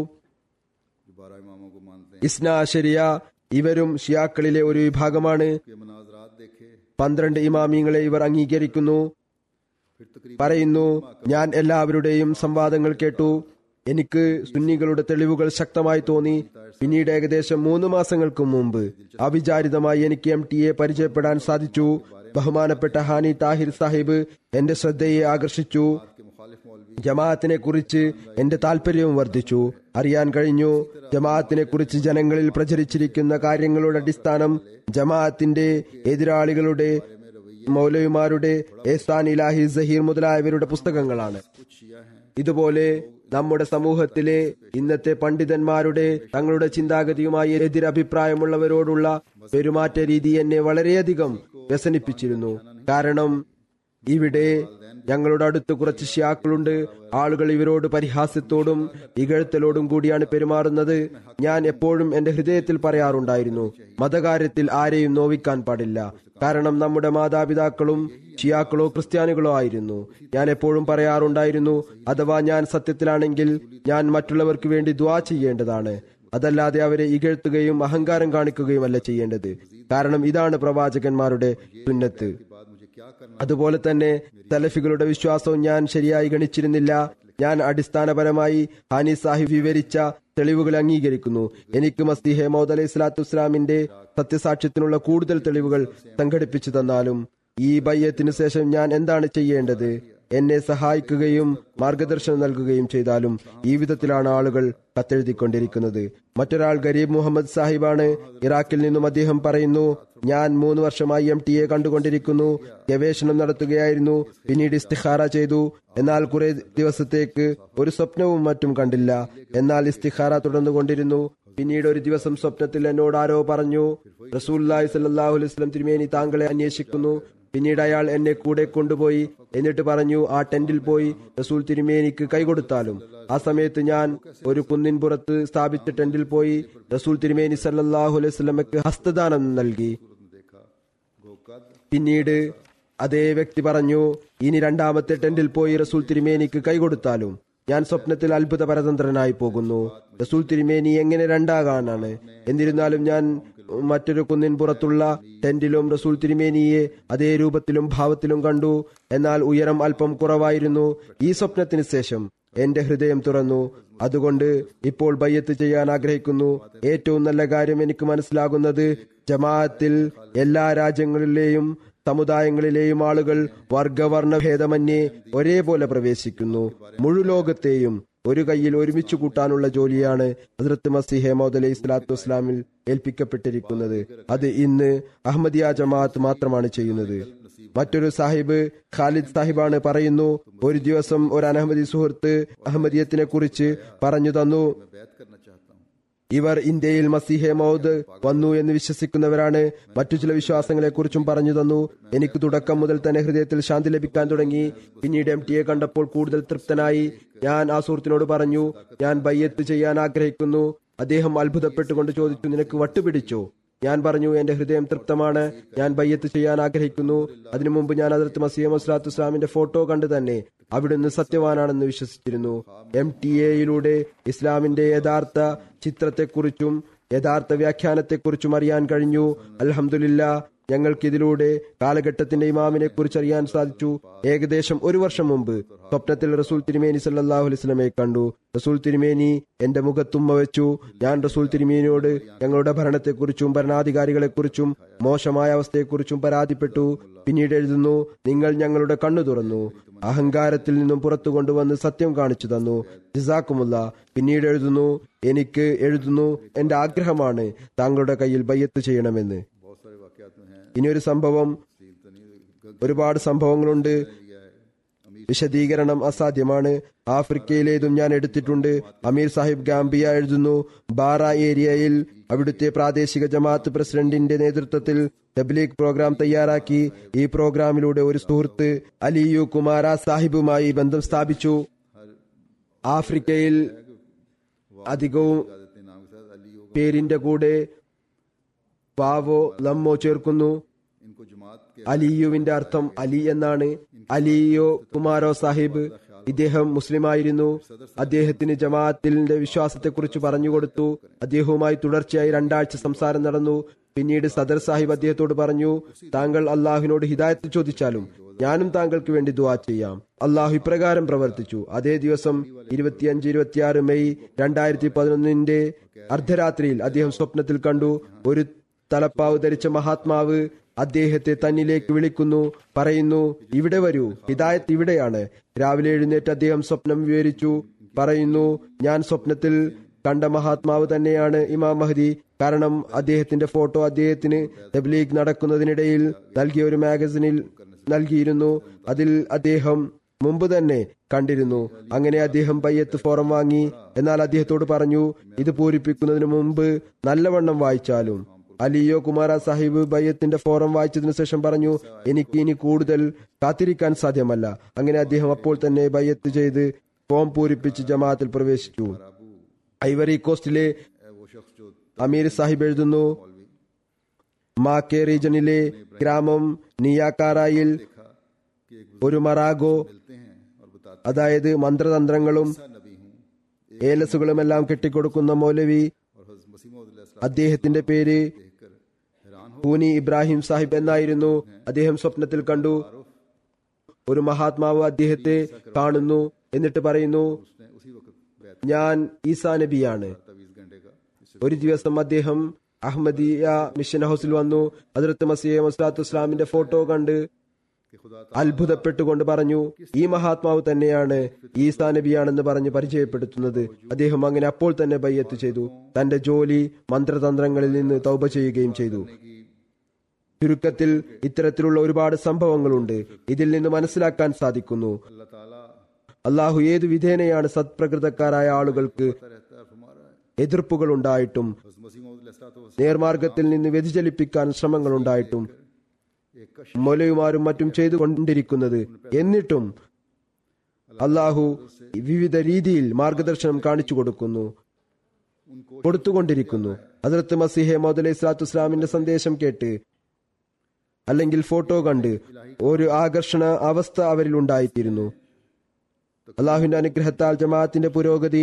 ഇസ്ന അശരിയ ഇവരും ഷിയാക്കളിലെ ഒരു വിഭാഗമാണ്. പന്ത്രണ്ട് ഇമാമിങ്ങളെ ഇവർ അംഗീകരിക്കുന്നു. പറയുന്നു, ഞാൻ എല്ലാവരുടെയും സംവാദങ്ങൾ കേട്ടു. എനിക്ക് സുന്നികളുടെ തെളിവുകൾ ശക്തമായി തോന്നി. പിന്നീട് ഏകദേശം മൂന്ന് മാസങ്ങൾക്ക് മുമ്പ് അവിചാരിതമായി എനിക്ക് എം ടി എ പരിചയപ്പെടാൻ സാധിച്ചു. ബഹുമാനപ്പെട്ട ഹാനി താഹിർ സാഹിബ് എന്റെ ശ്രദ്ധയെ ആകർഷിച്ചു. ജമാഅത്തിനെ കുറിച്ച് എന്റെ താല്പര്യവും വർദ്ധിച്ചു. അറിയാൻ കഴിഞ്ഞു, ജമാഅത്തിനെ കുറിച്ച് ജനങ്ങളിൽ പ്രചരിച്ചിരിക്കുന്ന കാര്യങ്ങളുടെ അടിസ്ഥാനം ജമാഅത്തിന്റെ എതിരാളികളുടെ മൗലവിമാരുടെ എഹ്സാൻ ഇലാഹി സഹീർ മുതലായവരുടെ പുസ്തകങ്ങളാണ്. ഇതുപോലെ നമ്മുടെ സമൂഹത്തിലെ ഇന്നത്തെ പണ്ഡിതന്മാരുടെ തങ്ങളുടെ ചിന്താഗതിയുമായി എതിരഭിപ്രായമുള്ളവരോടുള്ള പെരുമാറ്റ രീതി എന്നെ വളരെയധികം വ്യസനിപ്പിച്ചിരുന്നു. കാരണം ഇവിടെ ഞങ്ങളുടെ അടുത്ത് കുറച്ച് ഷിയാക്കളുണ്ട്. ആളുകൾ ഇവരോട് പരിഹാസ്യത്തോടും ഇകഴ്ത്തലോടും കൂടിയാണ് പെരുമാറുന്നത്. ഞാൻ എപ്പോഴും എന്റെ ഹൃദയത്തിൽ പറയാറുണ്ടായിരുന്നു, മതകാര്യത്തിൽ ആരെയും നോവിക്കാൻ പാടില്ല. കാരണം നമ്മുടെ മാതാപിതാക്കളും ഷിയാക്കളോ ക്രിസ്ത്യാനികളോ ആയിരുന്നു. ഞാൻ എപ്പോഴും പറയാറുണ്ടായിരുന്നു, അഥവാ ഞാൻ സത്യത്തിലാണെങ്കിൽ ഞാൻ മറ്റുള്ളവർക്ക് വേണ്ടി ദുആ ചെയ്യേണ്ടതാണ്, അതല്ലാതെ അവരെ ഇകഴ്ത്തുകയും അഹങ്കാരം കാണിക്കുകയുമല്ല ചെയ്യേണ്ടത്. കാരണം ഇതാണ് പ്രവാചകന്മാരുടെ സുന്നത്ത്. അതുപോലെ തന്നെ സലഫികളുടെ വിശ്വാസവും ഞാൻ ശരിയായി ഗണിച്ചിരുന്നില്ല. ഞാൻ അടിസ്ഥാനപരമായി ഹാനി സാഹിബ് വിവരിച്ച തെളിവുകൾ അംഗീകരിക്കുന്നു. എനിക്ക് മസീഹ് മൗഊദ് അലൈഹി സ്വലാത്തു വസ്സലാമിന്റെ സത്യസാക്ഷ്യത്തിനുള്ള കൂടുതൽ തെളിവുകൾ സംഘടിപ്പിച്ചു തന്നാലും ഈ ബയ്യത്തിന് ശേഷം ഞാൻ എന്താണ് ചെയ്യേണ്ടത്? എന്നെ സഹായിക്കുകയും മാർഗദർശനം നൽകുകയും ചെയ്താലും ഈ വിധത്തിലാണ് ആളുകൾ കത്തെഴുതിക്കൊണ്ടിരിക്കുന്നത്. മറ്റൊരാൾ ഗരീബ് മുഹമ്മദ് സാഹിബാണ്. ഇറാഖിൽ നിന്നും അദ്ദേഹം പറയുന്നു, ഞാൻ മൂന്ന് വർഷമായി എം ടി എ കണ്ടുകൊണ്ടിരിക്കുന്നു. ഗവേഷണം നടത്തുകയായിരുന്നു. പിന്നീട് ഇസ്തിഖാറ ചെയ്തു. എന്നാൽ കുറെ ദിവസത്തേക്ക് ഒരു സ്വപ്നവും മറ്റും കണ്ടില്ല. എന്നാൽ ഇസ്തിഖാറ തുടർന്നുകൊണ്ടിരുന്നു. പിന്നീട് ഒരു ദിവസം സ്വപ്നത്തിൽ എന്നോട് ആരോ പറഞ്ഞു, റസൂലുള്ളാഹി സ്വല്ലല്ലാഹു അലൈഹി വസല്ലം തിരുമേനി താങ്കളെ അന്വേഷിക്കുന്നു. പിന്നീട് അയാൾ എന്നെ കൂടെ കൊണ്ടുപോയി. എന്നിട്ട് പറഞ്ഞു, ആ ടെന്റിൽ പോയി റസൂൽ തിരുമേനിക്ക് കൈകൊടുത്താലും. ആ സമയത്ത് ഞാൻ ഒരു കുന്നിൻ പുറത്ത് സ്ഥാപിച്ച ടെന്റിൽ പോയി റസൂൽ തിരുമേനി സല്ലല്ലാഹു അലൈഹി വസല്ലമക്ക് ഹസ്തദാനം നൽകി. പിന്നീട് അതേ വ്യക്തി പറഞ്ഞു, ഇനി രണ്ടാമത്തെ ടെന്റിൽ പോയി റസൂൽ തിരുമേനിക്ക് കൈകൊടുത്താലും. ഞാൻ സ്വപ്നത്തിൽ അത്ഭുത പരതന്ത്രനായി പോകുന്നു. റസൂൽ തിരുമേനി എങ്ങനെ രണ്ടാകാനാണ്? എന്നിരുന്നാലും ഞാൻ മറ്റൊരു കുന്നിൻ പുറത്തുള്ള ടെന്റിലും റസൂൽ തിരുമേനിയെ അതേ രൂപത്തിലും ഭാവത്തിലും കണ്ടു. എന്നാൽ ഉയരം അല്പം കുറവായിരുന്നു. ഈ സ്വപ്നത്തിന് ശേഷം എന്റെ ഹൃദയം തുറന്നു. അതുകൊണ്ട് ഇപ്പോൾ ബയ്യത്ത് ചെയ്യാൻ ആഗ്രഹിക്കുന്നു. ഏറ്റവും നല്ല കാര്യം എനിക്ക് മനസ്സിലാകുന്നത്, ജമാഅത്തിൽ എല്ലാ രാജ്യങ്ങളിലെയും സമുദായങ്ങളിലെയും ആളുകൾ വർഗവർണ്ണ ഭേദമന്യേ ഒരേപോലെ പ്രവേശിക്കുന്നു. മുഴുലോകത്തെയും ഒരു കൈയിൽ ഒരുമിച്ച് കൂട്ടാനുള്ള ജോലിയാണ് ഹസ്രത്ത് മസീഹ് മൗഊദ് അലൈഹി സ്വലാത്തു വസ്സലാമിൽ ഏൽപ്പിക്കപ്പെട്ടിരിക്കുന്നത്. അത് ഇന്ന് അഹമ്മദിയ ജമാഅത്ത് മാത്രമാണ് ചെയ്യുന്നത്. മറ്റൊരു സാഹിബ് ഖാലിദ് സാഹിബാണ് പറയുന്നു, ഒരു ദിവസം ഒരു അനഹമ്മദി സുഹൃത്ത് അഹമ്മദിയത്തിനെ കുറിച്ച് പറഞ്ഞു തന്നു. ഇവർ ഇന്ത്യയിൽ മസീഹെ മൗദ് വന്നു എന്ന് വിശ്വസിക്കുന്നവരാണ്. മറ്റു ചില വിശ്വാസങ്ങളെ കുറിച്ചും പറഞ്ഞു തന്നു. എനിക്ക് തുടക്കം മുതൽ തന്നെ ഹൃദയത്തിൽ ശാന്തി ലഭിക്കാൻ തുടങ്ങി. പിന്നീട് എം ടിയെ കണ്ടപ്പോൾ കൂടുതൽ തൃപ്തനായി. ഞാൻ ആ സുഹൃത്തിനോട് പറഞ്ഞു, ഞാൻ ബയ്യത്ത് ചെയ്യാൻ ആഗ്രഹിക്കുന്നു. അദ്ദേഹം അത്ഭുതപ്പെട്ടുകൊണ്ട് ചോദിച്ചു, നിനക്ക് വട്ടുപിടിച്ചോ? ഞാൻ പറഞ്ഞു, എന്റെ ഹൃദയം തൃപ്തമാണ്, ഞാൻ ബയ്യത്ത് ചെയ്യാൻ ആഗ്രഹിക്കുന്നു. അതിനു മുമ്പ് ഞാൻ ഹദ്റത്ത് മസീഹ് മൗഊദ് സ്വല്ലല്ലാഹു അലൈഹി വസല്ലമിന്റെ ഫോട്ടോ കണ്ട് തന്നെ അവിടുന്ന് സത്യവാനാണെന്ന് വിശ്വസിച്ചിരുന്നു. എം ടി എയിലൂടെ ഇസ്ലാമിന്റെ യഥാർത്ഥ ചിത്രത്തെക്കുറിച്ചും യഥാർത്ഥ വ്യാഖ്യാനത്തെക്കുറിച്ചും അറിയാൻ കഴിഞ്ഞു. അൽഹംദുലില്ലാ, ഞങ്ങൾക്കിതിലൂടെ കാലഘട്ടത്തിന്റെ ഇമാമിനെ കുറിച്ച് അറിയാൻ സാധിച്ചു. ഏകദേശം ഒരു വർഷം മുമ്പ് സ്വപ്നത്തിൽ റസൂൽ തിരുമേനി സല്ലല്ലാഹു അലൈഹി വസല്ലമയെ കണ്ടു. റസൂൽ തിരുമേനി എന്റെ മുഖത്തുമ്മ വെച്ചു. ഞാൻ റസൂൽ തിരുമേനിയോട് ഞങ്ങളുടെ ഭരണത്തെക്കുറിച്ചും ഭരണാധികാരികളെക്കുറിച്ചും മോശമായ അവസ്ഥയെക്കുറിച്ചും പരാതിപ്പെട്ടു. പിന്നീട് എഴുതുന്നു, നിങ്ങൾ ഞങ്ങളുടെ കണ്ണു തുറന്നു, അഹങ്കാരത്തിൽ നിന്നും പുറത്തു കൊണ്ടുവന്ന് സത്യം കാണിച്ചു തന്നു. ജസാക്കുമുള്ള. പിന്നീട് എഴുതുന്നു, എനിക്ക് എഴുതുന്നു എന്റെ ആഗ്രഹമാണ് താങ്കളുടെ കയ്യിൽ ബയ്യത്ത് ചെയ്യണമെന്ന്. ഇനിയൊരു സംഭവം, ഒരുപാട് സംഭവങ്ങളുണ്ട്, വിശദീകരണം അസാധ്യമാണ്. ആഫ്രിക്കയിലേതും ഞാൻ എടുത്തിട്ടുണ്ട്. അമീർ സാഹിബ് ഗാംബിയ എഴുതുന്നു, ബാറ ഏരിയയിൽ അവിടുത്തെ പ്രാദേശിക ജമാഅത്ത് പ്രസിഡന്റിന്റെ നേതൃത്വത്തിൽ തബ്ലീഗ് പ്രോഗ്രാം തയ്യാറാക്കി. ഈ പ്രോഗ്രാമിലൂടെ ഒരു സുഹൃത്ത് അലിയു കുമാര സാഹിബുമായി ബന്ധം സ്ഥാപിച്ചു. ആഫ്രിക്കയിൽ അധികവും പേരിന്റെ കൂടെ വാവോ ലമ്മോ ചേർക്കുന്നു. അലിയുവിന്റെ അർത്ഥം അലി എന്നാണ്. അലിയോ കുമാരോ സാഹിബ്, ഇദ്ദേഹം മുസ്ലിമായിരുന്നു. അദ്ദേഹത്തിന് ജമാഅത്തിന്റെ വിശ്വാസത്തെക്കുറിച്ച് പറഞ്ഞുകൊടുത്തു. അദ്ദേഹവുമായി തുടർച്ചയായി രണ്ടാഴ്ച സംസാരം നടന്നു. പിന്നീട് സദർ സാഹിബ് അദ്ദേഹത്തോട് പറഞ്ഞു, താങ്കൾ അള്ളാഹുവിനോട് ഹിദായത്ത് ചോദിച്ചാലും ഞാനും താങ്കൾക്ക് വേണ്ടി ദുആ ചെയ്യാം. അള്ളാഹു ഇപ്രകാരം പ്രവർത്തിച്ചു. അതേ ദിവസം ഇരുപത്തിയഞ്ച് ഇരുപത്തിയാറ് മെയ് രണ്ടായിരത്തി പതിനൊന്നിന്റെ അർദ്ധരാത്രിയിൽ അദ്ദേഹം സ്വപ്നത്തിൽ കണ്ടു. ഒരു തലപ്പാവ് ധരിച്ച മഹാത്മാവ് അദ്ദേഹത്തെ തന്നിലേക്ക് വിളിക്കുന്നു. പറയുന്നു, ഇവിടെ വരൂ, ഹിദായത്ത് ഇവിടെയാണ്. രാവിലെ എഴുന്നേറ്റ് അദ്ദേഹം സ്വപ്നം വിവരിച്ചു. പറയുന്നു, ഞാൻ സ്വപ്നത്തിൽ കണ്ട മഹാത്മാവ് തന്നെയാണ് ഇമാം മഹ്ദി. കാരണം അദ്ദേഹത്തിന്റെ ഫോട്ടോ അദ്ദേഹത്തിന് തബ്ലീഗ് നടക്കുന്നതിനിടയിൽ നൽകിയ ഒരു മാഗസിനിൽ നൽകിയിരുന്നു. അതിൽ അദ്ദേഹം മുമ്പ് തന്നെ കണ്ടിരുന്നു. അങ്ങനെ അദ്ദേഹം ബയ്യത്ത് ഫോറം വാങ്ങി. എന്നാൽ അദ്ദേഹത്തോട് പറഞ്ഞു, ഇത് പൂരിപ്പിക്കുന്നതിന് മുമ്പ് നല്ലവണ്ണം വായിച്ചാലും. അലിയോ കുമാര സാഹിബ് ബയ്യത്തിന്റെ ഫോറം വായിച്ചതിനു ശേഷം പറഞ്ഞു, എനിക്ക് ഇനി കൂടുതൽ കാത്തിരിക്കാൻ സാധ്യമല്ല. അങ്ങനെ അദ്ദേഹം അപ്പോൾ തന്നെ ബയ്യത്ത് ചെയ്ത് ഫോം പൂരിപ്പിച്ച് ജമാഅത്തിൽ പ്രവേശിച്ചു. ഐവറി കോസ്റ്റിലെ അമീർ സാഹിബ് എഴുതുന്നു, മാക്കെ റീജനിലെ ഗ്രാമം നിയാക്കാറായിൽ ഒരു മറാഗോ, അതായത് മന്ത്രതന്ത്രങ്ങളും ഏലസുകളുമെല്ലാം കെട്ടിക്കൊടുക്കുന്ന മൗലവി, അദ്ദേഹത്തിന്റെ പേര് പൂനി ഇബ്രാഹിം സാഹിബ് എന്നായിരുന്നു. അദ്ദേഹം സ്വപ്നത്തിൽ കണ്ടു, ഒരു മഹാത്മാവ് അദ്ദേഹത്തെ കാണുന്നു. എന്നിട്ട് പറയുന്നു, ഞാൻ ഈസാ നബിയാണ്. ഒരു ദിവസം അദ്ദേഹം അഹമ്മദിയ മിഷൻ ഹൗസിൽ വന്നു. ഹദ്റത്ത് മസീഹ് മൗഊദ് ഇസ്ലാമിന്റെ ഫോട്ടോ കണ്ട് അത്ഭുതപ്പെട്ടുകൊണ്ട് പറഞ്ഞു, ഈ മഹാത്മാവ് തന്നെയാണ് ഈസാ നബിയാണെന്ന് പറഞ്ഞ് പരിചയപ്പെടുത്തുന്നത്. അദ്ദേഹം അങ്ങനെ അപ്പോൾ തന്നെ ബയ്യത്ത് ചെയ്തു. തന്റെ ജോലി മന്ത്രതന്ത്രങ്ങളിൽ നിന്ന് തൗബ ചെയ്യുകയും ചെയ്തു. ചുരുക്കത്തിൽ ഇത്തരത്തിലുള്ള ഒരുപാട് സംഭവങ്ങളുണ്ട്. ഇതിൽ നിന്ന് മനസ്സിലാക്കാൻ സാധിക്കുന്നു, അള്ളാഹു ഏതു വിധേനയാണ് സത്പ്രകൃതക്കാരായ ആളുകൾക്ക് എതിർപ്പുകൾ ഉണ്ടായിട്ടും നേർമാർഗത്തിൽ നിന്ന് വ്യതിചലിപ്പിക്കാൻ ശ്രമങ്ങൾ ഉണ്ടായിട്ടും മൗലവിമാരും മറ്റും ചെയ്തുകൊണ്ടിരിക്കുന്നത്. എന്നിട്ടും അള്ളാഹു വിവിധ രീതിയിൽ മാർഗദർശനം കാണിച്ചു കൊടുക്കുന്നു കൊടുത്തുകൊണ്ടിരിക്കുന്നു. ഹദ്റത്ത് മസീഹ് മൗഊദ് അലൈഹി സ്വലാത്തു വസ്സലാമിന്റെ സന്ദേശം കേട്ട് അല്ലെങ്കിൽ ഫോട്ടോ കണ്ട് ഒരു ആകർഷണ അവസ്ഥ അവരിൽ ഉണ്ടായിത്തീരുന്നു. അള്ളാഹുവിന്റെ അനുഗ്രഹത്താൽ ജമാഅത്തിന്റെ പുരോഗതി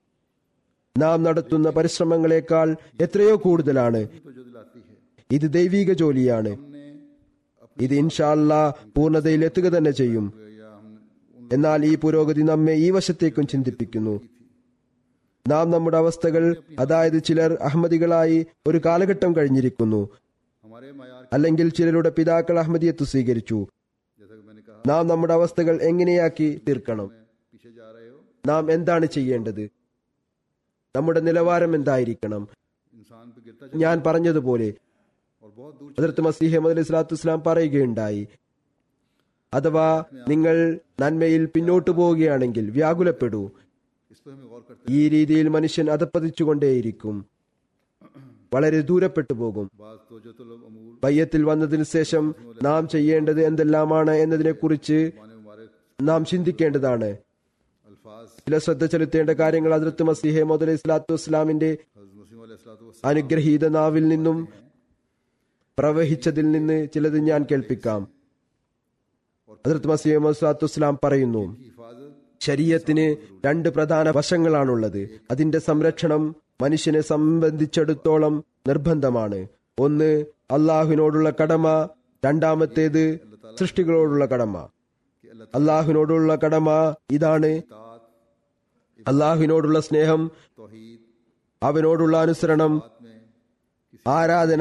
നാം നടത്തുന്ന പരിശ്രമങ്ങളെക്കാൾ എത്രയോ കൂടുതലാണ്. ഇത് ദൈവിക ജോലിയാണ്. ഇത് ഇൻഷാ അല്ലാഹ് പൂർണ്ണതയിൽ എത്തുക തന്നെ ചെയ്യും. എന്നാൽ ഈ പുരോഗതി നമ്മെ ഈ വശത്തേക്കും ചിന്തിപ്പിക്കുന്നു. നാം നമ്മുടെ അവസ്ഥകൾ, അതായത് ചിലർ അഹമ്മദികളായി ഒരു കാലഘട്ടം കഴിഞ്ഞിരിക്കുന്നു, അല്ലെങ്കിൽ ചിലരുടെ പിതാക്കൾ അഹമ്മദിയത്ത് സ്വീകരിച്ചു. നാം നമ്മുടെ അവസ്ഥകൾ എങ്ങനെയാക്കി തീർക്കണം? നാം എന്താണ് ചെയ്യേണ്ടത്? നമ്മുടെ നിലവാരം എന്തായിരിക്കണം? ഞാൻ പറഞ്ഞതുപോലെ ഹദ്റത്ത് മസീഹ് മൗഊദ് അലൈഹി സ്വലാത്തു വസ്സലാം പറയുകയുണ്ടായി, അഥവാ നിങ്ങൾ നന്മയിൽ പിന്നോട്ടു പോവുകയാണെങ്കിൽ വ്യാകുലപ്പെടൂ. ഈ രീതിയിൽ മനുഷ്യൻ അധപ്പതിച്ചുകൊണ്ടേയിരിക്കും, വളരെ ദൂരപ്പെട്ടു പോകും. ബയ്യത്തിൽ വന്നതിന് ശേഷം നാം ചെയ്യേണ്ടത് എന്തെല്ലാമാണ് എന്നതിനെ കുറിച്ച് നാം ചിന്തിക്കേണ്ടതാണ്. ചില ശ്രദ്ധ ചെലുത്തേണ്ട കാര്യങ്ങൾ ഹദ്റത്ത് മസീഹ് മൗഊദ് അലൈഹി സ്വലാത്തു വസ്സലാമിന്റെ അനുഗ്രഹീത നാവിൽ നിന്നും പ്രവഹിച്ചതിൽ നിന്ന് ചിലത് ഞാൻ കേൾപ്പിക്കാം. ഹദ്റത്ത് മസീഹ് മൗഊദ് സ്വല്ലല്ലാഹു അലൈഹി വസല്ലം പറയുന്നു, ശരീഅത്തിന് രണ്ട് പ്രധാന വശങ്ങളാണുള്ളത്. അതിന്റെ സംരക്ഷണം മനുഷ്യനെ സംബന്ധിച്ചിടത്തോളം നിർബന്ധമാണ്. ഒന്ന് അള്ളാഹുവിനോടുള്ള കടമ, രണ്ടാമത്തേത് സൃഷ്ടികളോടുള്ള കടമ. അള്ളാഹുവിനോടുള്ള കടമ ഇതാണ്: അള്ളാഹുവിനോടുള്ള സ്നേഹം, അവനോടുള്ള അനുസരണം, ആരാധന,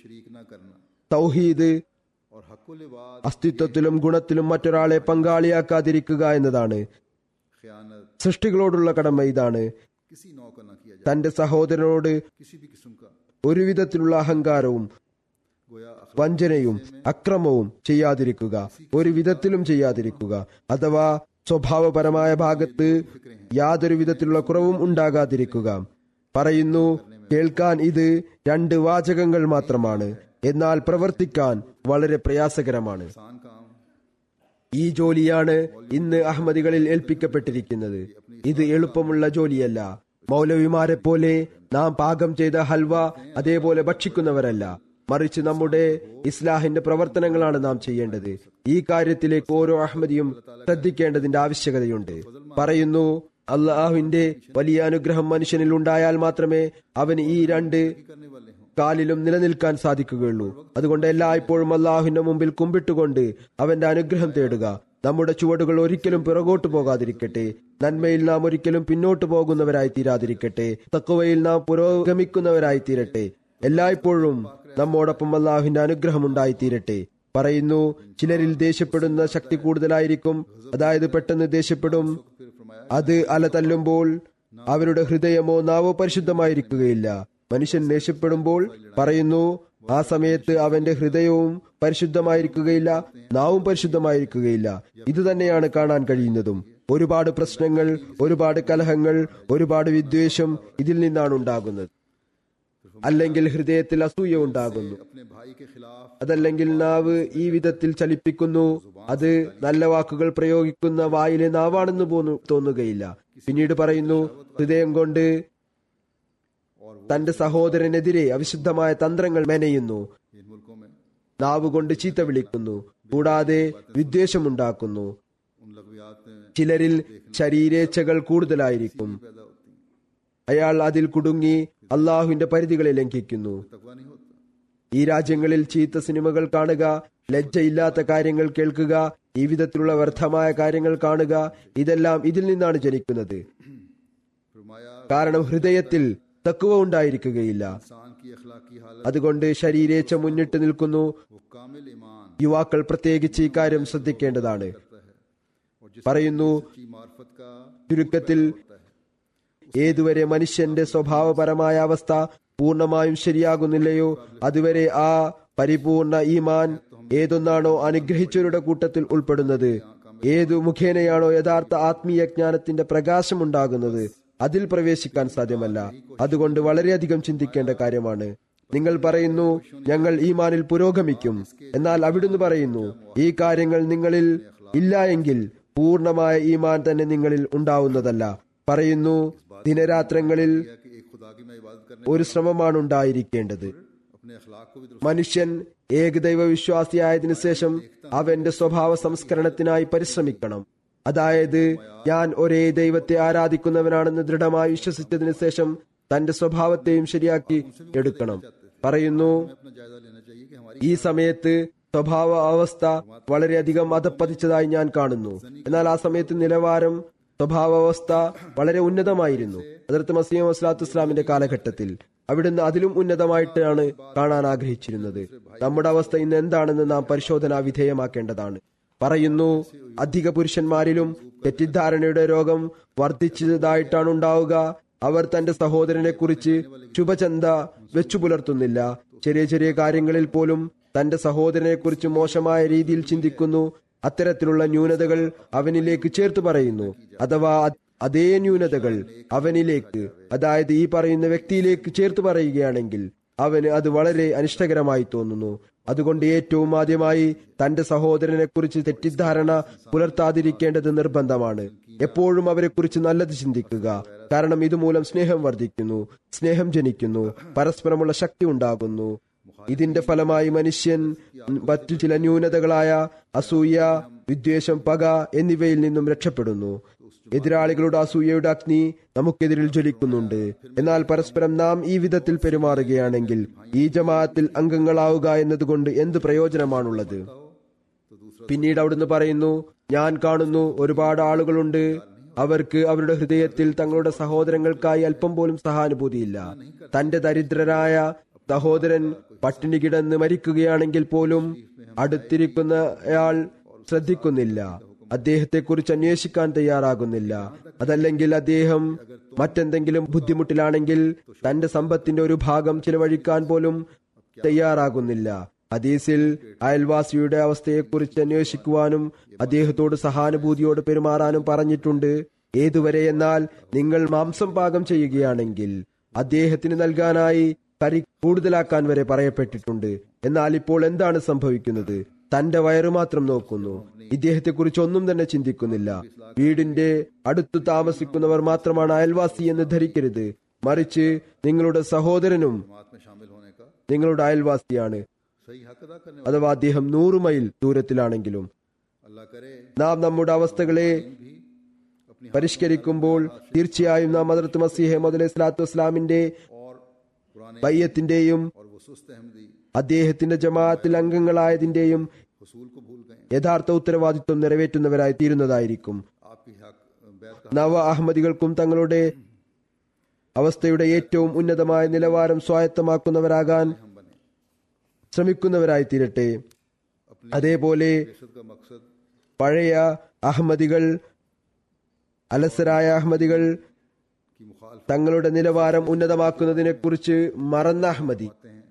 തൗഹീദ്, അസ്തിത്വത്തിലും ഗുണത്തിലും മറ്റൊരാളെ പങ്കാളിയാക്കാതിരിക്കുക എന്നതാണ്. സൃഷ്ടികളോടുള്ള കടമ ഇതാണ്: തന്റെ സഹോദരനോട് ഒരു വിധത്തിലുള്ള അഹങ്കാരവും വഞ്ചനയും അക്രമവും ചെയ്യാതിരിക്കുക, ഒരു വിധത്തിലും ചെയ്യാതിരിക്കുക. അഥവാ സ്വഭാവപരമായ ഭാഗത്ത് യാതൊരു വിധത്തിലുള്ള കുറവും ഉണ്ടാകാതിരിക്കുക. പറയുന്നു, കേൾക്കാൻ ഇത് രണ്ട് വാചകങ്ങൾ മാത്രമാണ്, എന്നാൽ പ്രവർത്തിക്കാൻ വളരെ പ്രയാസകരമാണ്. ഈ ജോലിയാണ് ഇന്ന് അഹമ്മദികളിൽ ഏൽപ്പിക്കപ്പെട്ടിരിക്കുന്നത്. ഇത് എളുപ്പമുള്ള ജോലിയല്ല. മൗലവിമാരെ പോലെ നാം പാകം ചെയ്ത ഹൽവ അതേപോലെ ഭക്ഷിക്കുന്നവരല്ല, മറിച്ച് നമ്മുടെ ഇസ്ലാഹിന്റെ പ്രവർത്തനങ്ങളാണ് നാം ചെയ്യേണ്ടത്. ഈ കാര്യത്തിലേക്ക് ഓരോ അഹമ്മദിയും ശ്രദ്ധിക്കേണ്ടതിന്റെ ആവശ്യകതയുണ്ട്. പറയുന്നു, അള്ളാഹുവിന്റെ വലിയ അനുഗ്രഹം മനുഷ്യനിൽ ഉണ്ടായാൽ മാത്രമേ അവന് ഈ രണ്ട് കാലിലും നിലനിൽക്കാൻ സാധിക്കുകയുള്ളൂ. അതുകൊണ്ട് എല്ലായ്പ്പോഴും അള്ളാഹുവിന്റെ മുമ്പിൽ കുമ്പിട്ടുകൊണ്ട് അവന്റെ അനുഗ്രഹം തേടുക. നമ്മുടെ ചുവടുകൾ ഒരിക്കലും പിറകോട്ട് പോകാതിരിക്കട്ടെ. നന്മയിൽ നാം ഒരിക്കലും പിന്നോട്ട് പോകുന്നവരായി തീരാതിരിക്കട്ടെ. തഖ്വയിൽ നാം പുരോഗമിക്കുന്നവരായി തീരട്ടെ. എല്ലായ്പ്പോഴും നമ്മോടൊപ്പം അള്ളാഹുവിന്റെ അനുഗ്രഹം ഉണ്ടായിത്തീരട്ടെ. പറയുന്നു, ചിലരിൽ ദേഷ്യപ്പെടുന്ന ശക്തി കൂടുതലായിരിക്കും. അതായത് പെട്ടെന്ന് ദേഷ്യപ്പെടും. അത് അല തല്ലുമ്പോൾ അവരുടെ ഹൃദയമോ നാവോ പരിശുദ്ധമായിരിക്കുകയില്ല. മനുഷ്യൻ ദേഷ്യപ്പെടുമ്പോൾ പറയുന്നു, ആ സമയത്ത് അവന്റെ ഹൃദയവും പരിശുദ്ധമായിരിക്കുകയില്ല, നാവും പരിശുദ്ധമായിരിക്കുകയില്ല. ഇത് തന്നെയാണ് കാണാൻ കഴിയുന്നതും. ഒരുപാട് പ്രശ്നങ്ങൾ, ഒരുപാട് കലഹങ്ങൾ, ഒരുപാട് വിദ്വേഷം ഇതിൽ നിന്നാണ് ഉണ്ടാകുന്നത്. അല്ലെങ്കിൽ ഹൃദയത്തിൽ അസൂയ ഉണ്ടാകുന്നു. അതല്ലെങ്കിൽ നാവ് ഈ വിധത്തിൽ ചലിപ്പിക്കുന്നു. അത് നല്ല വാക്കുകൾ പ്രയോഗിക്കുന്ന വായിലെ നാവാണെന്ന് പോന്നു തോന്നുകയില്ല. പിന്നീട് പറയുന്നു, ഹൃദയം കൊണ്ട് തന്റെ സഹോദരനെതിരെ അവിശുദ്ധമായ തന്ത്രങ്ങൾ മെനയുന്നു. നാവ് കൊണ്ട് ചീത്ത വിളിക്കുന്നു, കൂടാതെ വിദ്വേഷമുണ്ടാക്കുന്നു. ചിലരിൽ ശരീരേച്ഛകൾ കൂടുതലായിരിക്കും. അയാൾ അതിൽ കുടുങ്ങി അള്ളാഹുവിന്റെ പരിധികളെ ലംഘിക്കുന്നു. ഈ രാജ്യങ്ങളിൽ ചീത്ത സിനിമകൾ കാണുക, ലജ്ജയില്ലാത്ത കാര്യങ്ങൾ കേൾക്കുക, ഈ വിധത്തിലുള്ള വ്യർത്ഥമായ കാര്യങ്ങൾ കാണുക, ഇതെല്ലാം ഇതിൽ നിന്നാണ് ജനിക്കുന്നത്. കാരണം ഹൃദയത്തിൽ തഖ്വ ഉണ്ടായിരിക്കുകയില്ല. അതുകൊണ്ട് ശരീരേച്ഛ മുന്നിട്ട് നിൽക്കുന്നു. യുവാക്കൾ പ്രത്യേകിച്ച് ഈ കാര്യം ശ്രദ്ധിക്കേണ്ടതാണ്. പറയുന്നു, ചുരുക്കത്തിൽ ഏതുവരെ മനുഷ്യന്റെ സ്വഭാവപരമായ അവസ്ഥ പൂർണ്ണമായും ശരിയാകുന്നില്ലയോ അതുവരെ ആ പരിപൂർണ ഈമാൻ ഏതൊന്നാണോ അനുഗ്രഹിച്ചവരുടെ കൂട്ടത്തിൽ ഉൾപ്പെടുന്നത്, ഏതു മുഖേനയാണോ യഥാർത്ഥ ആത്മീയ ജ്ഞാനത്തിന്റെ പ്രകാശം ഉണ്ടാകുന്നത്, അതിൽ പ്രവേശിക്കാൻ സാധ്യമല്ല. അതുകൊണ്ട് വളരെയധികം ചിന്തിക്കേണ്ട കാര്യമാണ്. നിങ്ങൾ പറയുന്നു, ഞങ്ങൾ ഈമാനിൽ പുരോഗമിക്കും. എന്നാൽ അവിടുന്ന് പറയുന്നു, ഈ കാര്യങ്ങൾ നിങ്ങളിൽ ഇല്ല എങ്കിൽ പൂർണ്ണമായ ഈമാൻ തന്നെ നിങ്ങളിൽ ഉണ്ടാവുന്നതല്ല. പറയുന്നു, ദിനരാത്രങ്ങളിൽ ഒരു ശ്രമമാണ് ഉണ്ടായിരിക്കേണ്ടത്. अपने अखलाक को भी दुरुस्त മനുഷ്യൻ ഏകദൈവ വിശ്വാസിയായതിനു ശേഷം അവന്റെ സ്വഭാവ സംസ്കരണത്തിനായി പരിശ്രമിക്കണം. അതായത് ഞാൻ ഒരേ ദൈവത്തെ ആരാധിക്കുന്നവനാണെന്ന് ദൃഢമായി വിശ്വസിച്ചതിനു ശേഷം തന്റെ സ്വഭാവത്തെയും ശരിയാക്കി എടുക്കണം. പറയുന്നു, अपना जायजा लेना चाहिए कि हमारी ഈ സമയത്ത് സ്വഭാവ അവസ്ഥ വളരെയധികം അധപ്പതിച്ചതായി ഞാൻ കാണുന്നു. എന്നാൽ ആ സമയത്ത് നിലവാരം സ്വഭാവാവസ്ഥ വളരെ ഉന്നതമായിരുന്നു. ഹദ്റത്ത് മസീഹ് മൗഊദ് ഇസ്ലാമിന്റെ കാലഘട്ടത്തിൽ അവിടുന്ന് അതിലും ഉന്നതമായിട്ടാണ് കാണാൻ ആഗ്രഹിച്ചിരുന്നത്. നമ്മുടെ അവസ്ഥ ഇന്ന് എന്താണെന്ന് നാം പരിശോധനാ വിധേയമാക്കേണ്ടതാണ്. പറയുന്നു, അധിക പുരുഷന്മാരിലും തെറ്റിദ്ധാരണയുടെ രോഗം വർദ്ധിച്ചതായിട്ടാണ് ഉണ്ടാവുക. അവർ തന്റെ സഹോദരനെ കുറിച്ച് ശുഭചന്ത വെച്ചു പുലർത്തുന്നില്ല. ചെറിയ ചെറിയ കാര്യങ്ങളിൽ പോലും തന്റെ സഹോദരനെ കുറിച്ച് മോശമായ രീതിയിൽ ചിന്തിക്കുന്നു. അത്തരത്തിലുള്ള ന്യൂനതകൾ അവനിലേക്ക് ചേർത്ത് പറയുന്നു. അഥവാ അതേ ന്യൂനതകൾ അവനിലേക്ക്, അതായത് ഈ പറയുന്ന വ്യക്തിയിലേക്ക് ചേർത്ത് പറയുകയാണെങ്കിൽ അവന് അത് വളരെ അനിഷ്ടകരമായി തോന്നുന്നു. അതുകൊണ്ട് ഏറ്റവും ആദ്യമായി തന്റെ സഹോദരനെ കുറിച്ച് തെറ്റിദ്ധാരണ പുലർത്താതിരിക്കേണ്ടത് നിർബന്ധമാണ്. എപ്പോഴും അവരെ കുറിച്ച് നല്ലത് ചിന്തിക്കുക. കാരണം ഇതുമൂലം സ്നേഹം വർദ്ധിക്കുന്നു, സ്നേഹം ജനിക്കുന്നു, പരസ്പരമുള്ള ശക്തി ഉണ്ടാകുന്നു. ഇതിന്റെ ഫലമായി മനുഷ്യൻ മറ്റു ചില ന്യൂനതകളായ അസൂയ, വിദ്വേഷം, പക എന്നിവയിൽ നിന്നും രക്ഷപ്പെടുന്നു. എതിരാളികളുടെ അസൂയയുടെ അഗ്നി നമുക്കെതിരിൽ ജ്വലിക്കുന്നുണ്ട്. എന്നാൽ പരസ്പരം നാം ഈ വിധത്തിൽ പെരുമാറുകയാണെങ്കിൽ ഈ ജമാഅത്തിൽ അംഗങ്ങളാവുക എന്നതുകൊണ്ട് എന്ത് പ്രയോജനമാണുള്ളത്? പിന്നീട് അവിടുന്ന് പറയുന്നു, ഞാൻ കാണുന്നു ഒരുപാട് ആളുകളുണ്ട്, അവർക്ക് അവരുടെ ഹൃദയത്തിൽ തങ്ങളുടെ സഹോദരങ്ങൾക്കായി അല്പം പോലും സഹാനുഭൂതിയില്ല. തന്റെ ദരിദ്രരായ സഹോദരൻ പട്ടിണി കിടന്ന് മരിക്കുകയാണെങ്കിൽ പോലും അടുത്തിരിക്കുന്നയാൾ ശ്രദ്ധിക്കുന്നില്ല, അദ്ദേഹത്തെക്കുറിച്ച് അന്വേഷിക്കാൻ തയ്യാറാകുന്നില്ല. അതല്ലെങ്കിൽ അദ്ദേഹം മറ്റെന്തെങ്കിലും ബുദ്ധിമുട്ടിലാണെങ്കിൽ തന്റെ സമ്പത്തിന്റെ ഒരു ഭാഗം ചിലവഴിക്കാൻ പോലും തയ്യാറാകുന്നില്ല. ഹദീസിൽ അയൽവാസിയുടെ അവസ്ഥയെക്കുറിച്ച് അന്വേഷിക്കുവാനും അദ്ദേഹത്തോട് സഹാനുഭൂതിയോട് പെരുമാറാനും പറഞ്ഞിട്ടുണ്ട്. ഏതുവരെ എന്നാൽ നിങ്ങൾ മാംസം പാകം ചെയ്യുകയാണെങ്കിൽ അദ്ദേഹത്തിന് നൽകാനായി കരി കൂടുതലാക്കാൻ വരെ പറയപ്പെട്ടിട്ടുണ്ട്. എന്നാൽ ഇപ്പോൾ എന്താണ് സംഭവിക്കുന്നത്? തന്റെ വയറു മാത്രം നോക്കുന്നു, ഇദ്ദേഹത്തെക്കുറിച്ച് ഒന്നും തന്നെ ചിന്തിക്കുന്നില്ല. വീടിന്റെ അടുത്തു താമസിക്കുന്നവർ മാത്രമാണ് അയൽവാസി എന്ന് ധരിക്കരുത്, മറിച്ച് നിങ്ങളുടെ സഹോദരനും में शामिल होने का നിങ്ങളുടെ അയൽവാസിയാണ്. सही हक अदा करने അഥവാ അദ്ദേഹം നൂറ് മൈൽ ദൂരത്തിലാണെങ്കിലും. अल्लाह करे നാം നമ്മുടെ അവസ്ഥകളെ പരിഷ്കരിക്കുമ്പോൾ തീർച്ചയായും നാം ഹദ്റത്ത് മസീഹ് മൗഊദ് അലൈഹി സ്വലാത്തു വസ്സലാമിന്റെ और पुराने ബയ്യത്തിന്റെയും और वो सुस्त अहमदी അദ്ദേഹത്തിന്റെ ജമാഅത്തിൽ അംഗങ്ങളായതിന്റെയും हुसूल को भूल गए. യഥാർത്ഥ ഉത്തരവാദിത്വം നിറവേറ്റുന്നവരായി തീരുന്നതായിരിക്കും. आपकी हक बैत का നവ അഹമ്മദികൾക്കും തങ്ങളുടെ അവസ്ഥയുടെ ഏറ്റവും ഉന്നതമായ നിലവാരം സ്വായത്തമാക്കുന്നവരാകാൻ ശ്രമിക്കുന്നവരായി തീരട്ടെ. അതേപോലെ बेशद का मकसद പഴയ അഹമ്മദികൾ, അലസരായ അഹമ്മദികൾ की मुखालफत തങ്ങളുടെ നിലവാരം ഉന്നതമാക്കുന്നതിനെ കുറിച്ച് മറന്ന അഹമ്മദി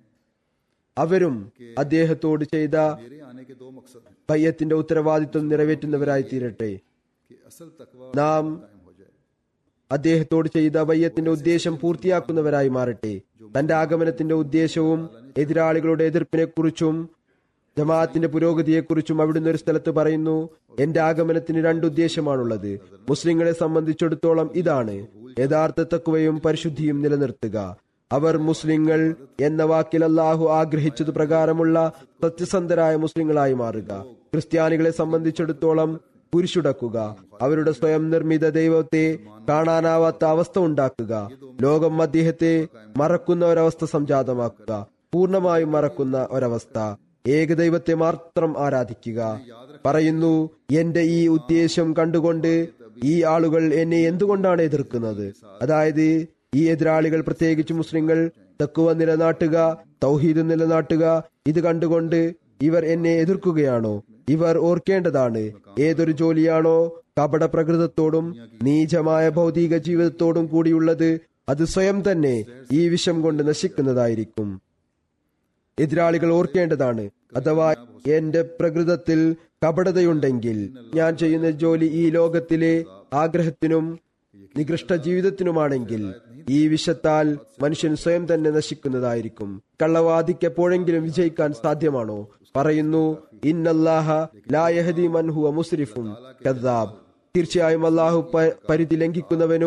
അവരും അദ്ദേഹത്തോട് ചെയ്ത मेरे आने के दो मकसद हैं ബയ്യത്തിന്റെ ഉത്തരവാദിത്വം നിറവേറ്റുന്നവരായി തീരട്ടെ. कि असल तकवा നാം कायम हो जाए. അദ്ദേഹത്തോട് ചെയ്ത ബയ്യത്തിന്റെ ഉദ്ദേശം പൂർത്തിയാക്കുന്നവരായി മാറട്ടെ. തന്റെ ആഗമനത്തിന്റെ ഉദ്ദേശവും എതിരാളികളുടെ എതിർപ്പിനെ കുറിച്ചും ജമാഅത്തിന്റെ പുരോഗതിയെക്കുറിച്ചും അവിടുന്ന് ഒരു സ്ഥലത്ത് പറയുന്നു, എന്റെ ആഗമനത്തിന് രണ്ടുദ്ദേശമാണുള്ളത്. മുസ്ലിങ്ങളെ സംബന്ധിച്ചിടത്തോളം ഇതാണ്: യഥാർത്ഥ തഖ്വയും പരിശുദ്ധിയും നിലനിർത്തുക. അവർ മുസ്ലിങ്ങൾ എന്ന വാക്കിൽ അല്ലാഹു ആഗ്രഹിച്ചതു പ്രകാരമുള്ള സത്യസന്ധരായ മുസ്ലിങ്ങളായി മാറുക. ക്രിസ്ത്യാനികളെ സംബന്ധിച്ചിടത്തോളം കുരിശുടക്കുക, അവരുടെ സ്വയം നിർമ്മിത ദൈവത്തെ കാണാനാവാത്ത അവസ്ഥ ഉണ്ടാക്കുക, ലോകം അദ്ദേഹത്തെ മറക്കുന്ന ഒരവസ്ഥ സംജാതമാക്കുക, പൂർണ്ണമായും മറക്കുന്ന ഒരവസ്ഥ, ഏകദൈവത്തെ മാത്രം ആരാധിക്കുക. പറയുന്നു, എന്റെ ഈ ഉദ്ദേശം കണ്ടുകൊണ്ട് ഈ ആളുകൾ എന്നെ എന്തുകൊണ്ടാണ് എതിർക്കുന്നത്? അതായത് ഈ എതിരാളികൾ, പ്രത്യേകിച്ച് മുസ്ലിങ്ങൾ, തഖ്വ നിലനാട്ടുക, തൗഹീദ് നിലനാട്ടുക, ഇത് കണ്ടുകൊണ്ട് ഇവർ എന്നെ എതിർക്കുകയാണോ? ഇവർ ഓർക്കേണ്ടതാണ്, ഏതൊരു ജോലിയാണോ കപട പ്രകൃതത്തോടും നീചമായ ഭൗതിക ജീവിതത്തോടും കൂടിയുള്ളത്, അത് സ്വയം തന്നെ ഈ വിഷം കൊണ്ട് നശിക്കുന്നതായിരിക്കും. എതിരാളികൾ ഓർക്കേണ്ടതാണ്, അഥവാ എന്റെ പ്രകൃതത്തിൽ കപടതയുണ്ടെങ്കിൽ ഞാൻ ചെയ്യുന്ന ജോലി ഈ ലോകത്തിലെ ആഗ്രഹത്തിനും നികൃഷ്ട ജീവിതത്തിനുമാണെങ്കിൽ ഈ വിഷത്താൽ മനുഷ്യൻ സ്വയം തന്നെ നശിക്കുന്നതായിരിക്കും. കള്ളവാദിക്ക് എപ്പോഴെങ്കിലും വിജയിക്കാൻ സാധ്യമാണോ? പറയുന്നു, ഇന്നല്ലാഹ ലാ യഹ്ദി മൻ ഹുവ മുസ്രിഫുൻ കദ്ദാബ്. തീർച്ചയായും അല്ലാഹു പരിധി ലംഘിക്കുന്നവനും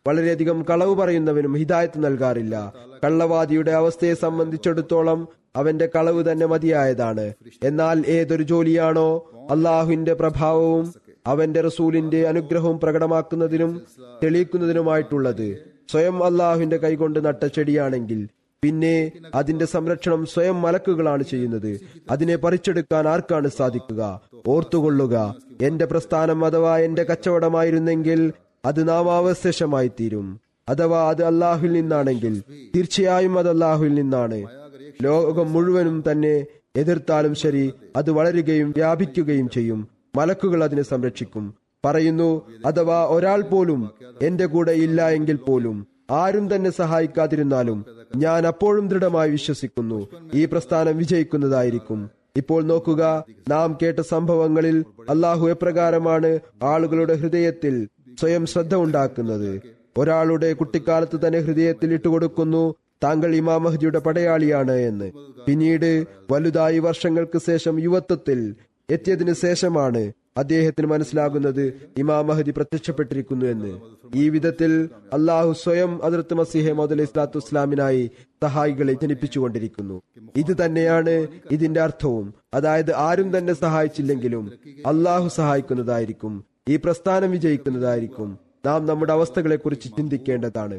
വളരെയധികം കളവ് പറയുന്നവനും ഹിദായത്ത് നൽകാറില്ല. കള്ളവാദിയുടെ അവസ്ഥയെ സംബന്ധിച്ചിടത്തോളം അവന്റെ കളവ് തന്നെ മതിയായതാണ്. എന്നാൽ ഏതൊരു ജോലിയാണോ അള്ളാഹുവിന്റെ പ്രഭാവവും അവന്റെ റസൂലിന്റെ അനുഗ്രഹവും പ്രകടമാക്കുന്നതിനും തെളിയിക്കുന്നതിനുമായിട്ടുള്ളത് സ്വയം അള്ളാഹുവിന്റെ കൈകൊണ്ട് നട്ട ചെടിയാണെങ്കിൽ പിന്നെ അതിന്റെ സംരക്ഷണം സ്വയം മലക്കുകളാണ് ചെയ്യുന്നത്. അതിനെ പറിച്ചെടുക്കാൻ ആർക്കാണ് സാധിക്കുക? ഓർത്തുകൊള്ളുക, എന്റെ പ്രസ്ഥാനം അഥവാ എന്റെ കച്ചവടമായിരുന്നെങ്കിൽ അത് നാമാവശേഷമായി തീരും. അഥവാ അത് അള്ളാഹുവിൽ നിന്നാണെങ്കിൽ തീർച്ചയായും അത് അള്ളാഹുവിൽ നിന്നാണ്. ലോകം മുഴുവനും തന്നെ എതിർത്താലും ശരി, അത് വളരുകയും വ്യാപിക്കുകയും ചെയ്യും. മലക്കുകൾ അതിനെ സംരക്ഷിക്കും. പറയുന്നു, അഥവാ ഒരാൾ പോലും എന്റെ കൂടെ ഇല്ല എങ്കിൽ പോലും, ആരും തന്നെ സഹായിക്കാതിരുന്നാലും ഞാൻ അപ്പോഴും ദൃഢമായി വിശ്വസിക്കുന്നു ഈ പ്രസ്ഥാനം വിജയിക്കുന്നതായിരിക്കും. ഇപ്പോൾ നോക്കുക, നാം കേട്ട സംഭവങ്ങളിൽ അള്ളാഹു എപ്രകാരമാണ് ആളുകളുടെ ഹൃദയത്തിൽ സ്വയം ശ്രദ്ധ ഉണ്ടാക്കുന്നത്. ഒരാളുടെ കുട്ടിക്കാലത്ത് തന്നെ ഹൃദയത്തിൽ ഇട്ടുകൊടുക്കുന്നു, താങ്കൾ ഇമാം മഹ്ദിയുടെ പടയാളിയാണ് എന്ന്. പിന്നീട് വലുതായി വർഷങ്ങൾക്ക് ശേഷം യുവത്വത്തിൽ എത്തിയതിനു ശേഷമാണ് അദ്ദേഹത്തിന് മനസ്സിലാകുന്നത് ഇമാം മഹ്ദി പ്രത്യക്ഷപ്പെട്ടിരിക്കുന്നു എന്ന്. ഈ വിധത്തിൽ അള്ളാഹു സ്വയം ഹദ്റത്ത് മസീഹ് മൗഊദ് അലൈഹി സ്വലാത്തു വസ്സലാമിനായി സഹായികളെ ജനിപ്പിച്ചുകൊണ്ടിരിക്കുന്നു. ഇത് തന്നെയാണ് ഇതിന്റെ അർത്ഥവും. അതായത് ആരും തന്നെ സഹായിച്ചില്ലെങ്കിലും അള്ളാഹു സഹായിക്കുന്നതായിരിക്കും. ഈ പ്രസ്ഥാനം വിജയിക്കുന്നതായിരിക്കും. നാം നമ്മുടെ അവസ്ഥകളെ കുറിച്ച് ചിന്തിക്കേണ്ടതാണ്.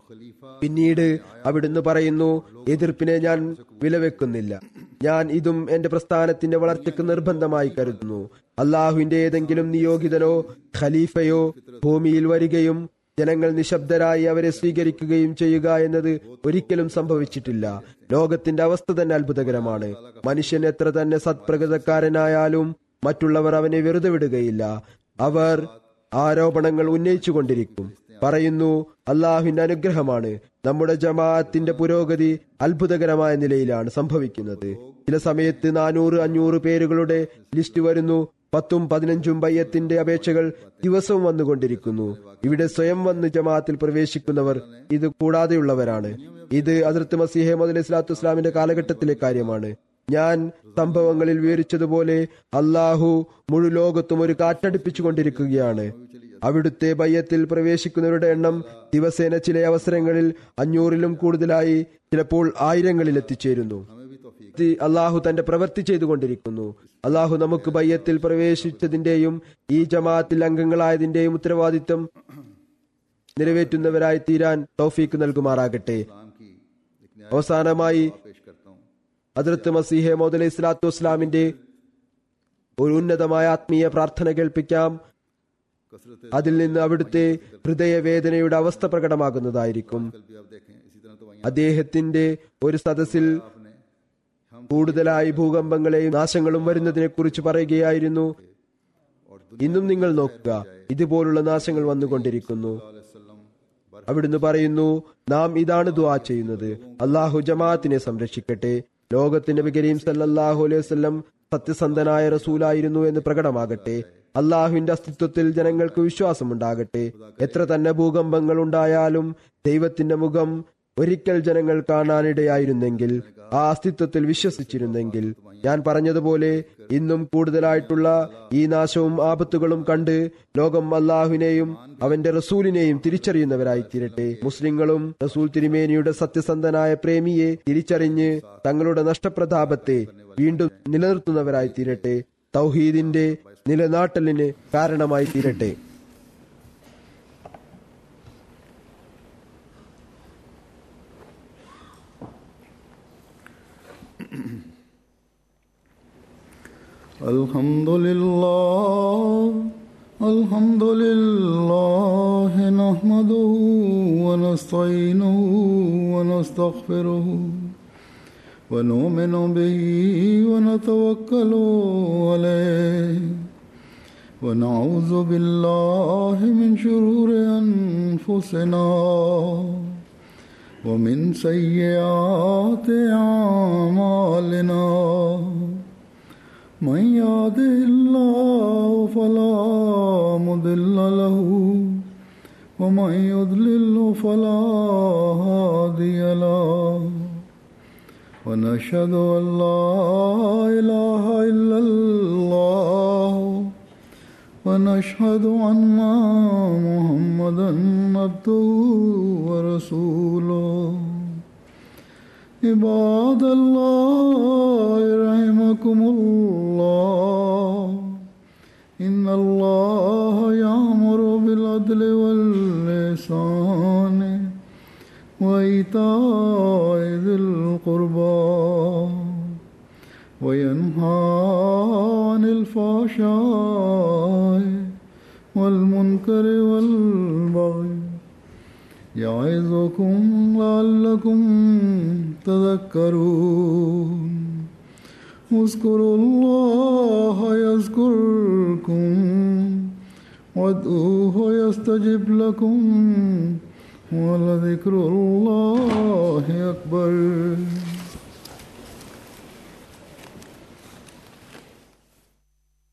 പിന്നീട് അവിടുന്ന് പറയുന്നു, എതിർപ്പിനെ ഞാൻ വിലവെക്കുന്നില്ല. ഞാൻ ഇതും എന്റെ പ്രസ്ഥാനത്തിന്റെ വളർച്ചയ്ക്ക് നിർബന്ധമായി കരുതുന്നു. അള്ളാഹുവിന്റെ ഏതെങ്കിലും നിയോഗിതനോ ഖലീഫയോ ഭൂമിയിൽ വരികയും ജനങ്ങൾ നിശബ്ദരായി അവരെ സ്വീകരിക്കുകയും ചെയ്യുക എന്നത് ഒരിക്കലും സംഭവിച്ചിട്ടില്ല. ലോകത്തിന്റെ അവസ്ഥ തന്നെ അത്ഭുതകരമാണ്. മനുഷ്യൻ എത്ര തന്നെ സത്പ്രകൃതക്കാരനായാലും മറ്റുള്ളവർ അവനെ വെറുതെ വിടുകയില്ല. അവർ ആരോപണങ്ങൾ ഉന്നയിച്ചുകൊണ്ടിരിക്കും. പറയുന്നു, അള്ളാഹുവിന്റെ അനുഗ്രഹമാണ്. നമ്മുടെ ജമാഅത്തിന്റെ പുരോഗതി അത്ഭുതകരമായ നിലയിലാണ് സംഭവിക്കുന്നത്. ചില സമയത്ത് നാനൂറ് അഞ്ഞൂറ് പേരുകളുടെ ലിസ്റ്റ് വരുന്നു. പത്തും പതിനഞ്ചും ബയ്യത്തിന്റെ അപേക്ഷകൾ ദിവസവും വന്നുകൊണ്ടിരിക്കുന്നു. ഇവിടെ സ്വയം വന്ന് ജമാഅത്തിൽ പ്രവേശിക്കുന്നവർ ഇത് കൂടാതെയുള്ളവരാണ്. ഇത് ഹദ്റത്ത് മസീഹ് മൗഊദ് അലൈഹി സ്വലാത്തു വസ്സലാമിന്റെ കാലഘട്ടത്തിലെ കാര്യമാണ്. ഞാൻ സംഭവങ്ങളിൽ വിവരിച്ചതുപോലെ അള്ളാഹു മുഴു ലോകത്തും ഒരു കാറ്റടിപ്പിച്ചു കൊണ്ടിരിക്കുകയാണ്. അവിടുത്തെ ബയ്യത്തിൽ പ്രവേശിക്കുന്നവരുടെ എണ്ണം ദിവസേന ചില അവസരങ്ങളിൽ അഞ്ഞൂറിലും കൂടുതലായി, ചിലപ്പോൾ ആയിരങ്ങളിൽ എത്തിച്ചേരുന്നു. അള്ളാഹു തന്റെ പ്രവൃത്തി ചെയ്തുകൊണ്ടിരിക്കുന്നു. അള്ളാഹു നമുക്ക് ബയ്യത്തിൽ പ്രവേശിച്ചതിന്റെയും ഈ ജമാഅത്തിൽ അംഗങ്ങളായതിന്റെയും ഉത്തരവാദിത്വം നിറവേറ്റുന്നവരായി തീരാൻ തൗഫീക്ക് നൽകുമാറാകട്ടെ. അവസാനമായി ഹദ്റത്ത് മസീഹ് മൗഊദ് അലൈഹി സ്വലാത്തു വസ്സലാമിന്റെ ഒരു ഉന്നതമായ ആത്മീയ പ്രാർത്ഥന കേൾപ്പിക്കാം. അതിൽ നിന്ന് അവിടുത്തെ ഹൃദയവേദനയുടെ അവസ്ഥ പ്രകടമാകുന്നതായിരിക്കും. അദ്ദേഹത്തിന്റെ ഒരു സദസ്സിൽ കൂടുതലായി ഭൂകമ്പങ്ങളെയും നാശങ്ങളും വരുന്നതിനെ കുറിച്ച് പറയുകയായിരുന്നു. ഇന്നും നിങ്ങൾ നോക്കുക, ഇതുപോലുള്ള നാശങ്ങൾ വന്നുകൊണ്ടിരിക്കുന്നു. അവിടുന്ന് പറയുന്നു, നാം ഇതാണ് ദുആ ചെയ്യുന്നത്, അള്ളാഹു ജമാഅത്തിനെ സംരക്ഷിക്കട്ടെ. ലോകത്തിന്റെ നബി കരീം സല്ലല്ലാഹു അലൈഹി വസല്ലം സത്യസന്ധനായ റസൂലായിരുന്നു എന്ന് പ്രകടമാകട്ടെ. അള്ളാഹുവിന്റെ അസ്തിത്വത്തിൽ ജനങ്ങൾക്ക് വിശ്വാസമുണ്ടാകട്ടെ. എത്ര തന്നെ ഭൂകമ്പങ്ങൾ ഉണ്ടായാലും ദൈവത്തിന്റെ മുഖം ഒരിക്കൽ ജനങ്ങൾ കാണാനിടയായിരുന്നെങ്കിൽ, ആ അസ്തിത്വത്തിൽ വിശ്വസിച്ചിരുന്നെങ്കിൽ, ഞാൻ പറഞ്ഞതുപോലെ ഇന്നും കൂടുതലായിട്ടുള്ള ഈ നാശവും ആപത്തുകളും കണ്ട് ലോകം അള്ളാഹുവിനെയും അവന്റെ റസൂലിനെയും തിരിച്ചറിയുന്നവരായി തീരട്ടെ. മുസ്ലിങ്ങളും റസൂൽ തിരുമേനിയുടെ സത്യസന്ധനായ പ്രേമിയെ തിരിച്ചറിഞ്ഞ് തങ്ങളുടെ നഷ്ടപ്രതാപത്തെ വീണ്ടും നിലനിർത്തുന്നവരായി തീരട്ടെ. തൗഹീദിന്റെ നിലനാട്ടലിന് കാരണമായി തീരട്ടെ. Alhamdulillah, alhamdulillah, nahmaduhu wa nasta'inuhu wa nastaghfiruhu wa nu'minu bihi wa natawakkalu alayhi wa na'udhu billahi min shururi anfusina wa min sayyiati a'malina. من يهده الله فلا مضل له ومن يضلل فلا هادي له ونشهد أن لا إله إلا الله ونشهد أن محمدا عبده ورسوله عباد الله رحمكم الله إن الله يأمر بالعدل والإحسان وإيتاء ذي القربى وينهى عن الفحشاء والمنكر والبغي يعظكم لعلكم تذكرون اذكروا الله يذكركم وادعوه يستجب لكم ولذكر الله أكبر.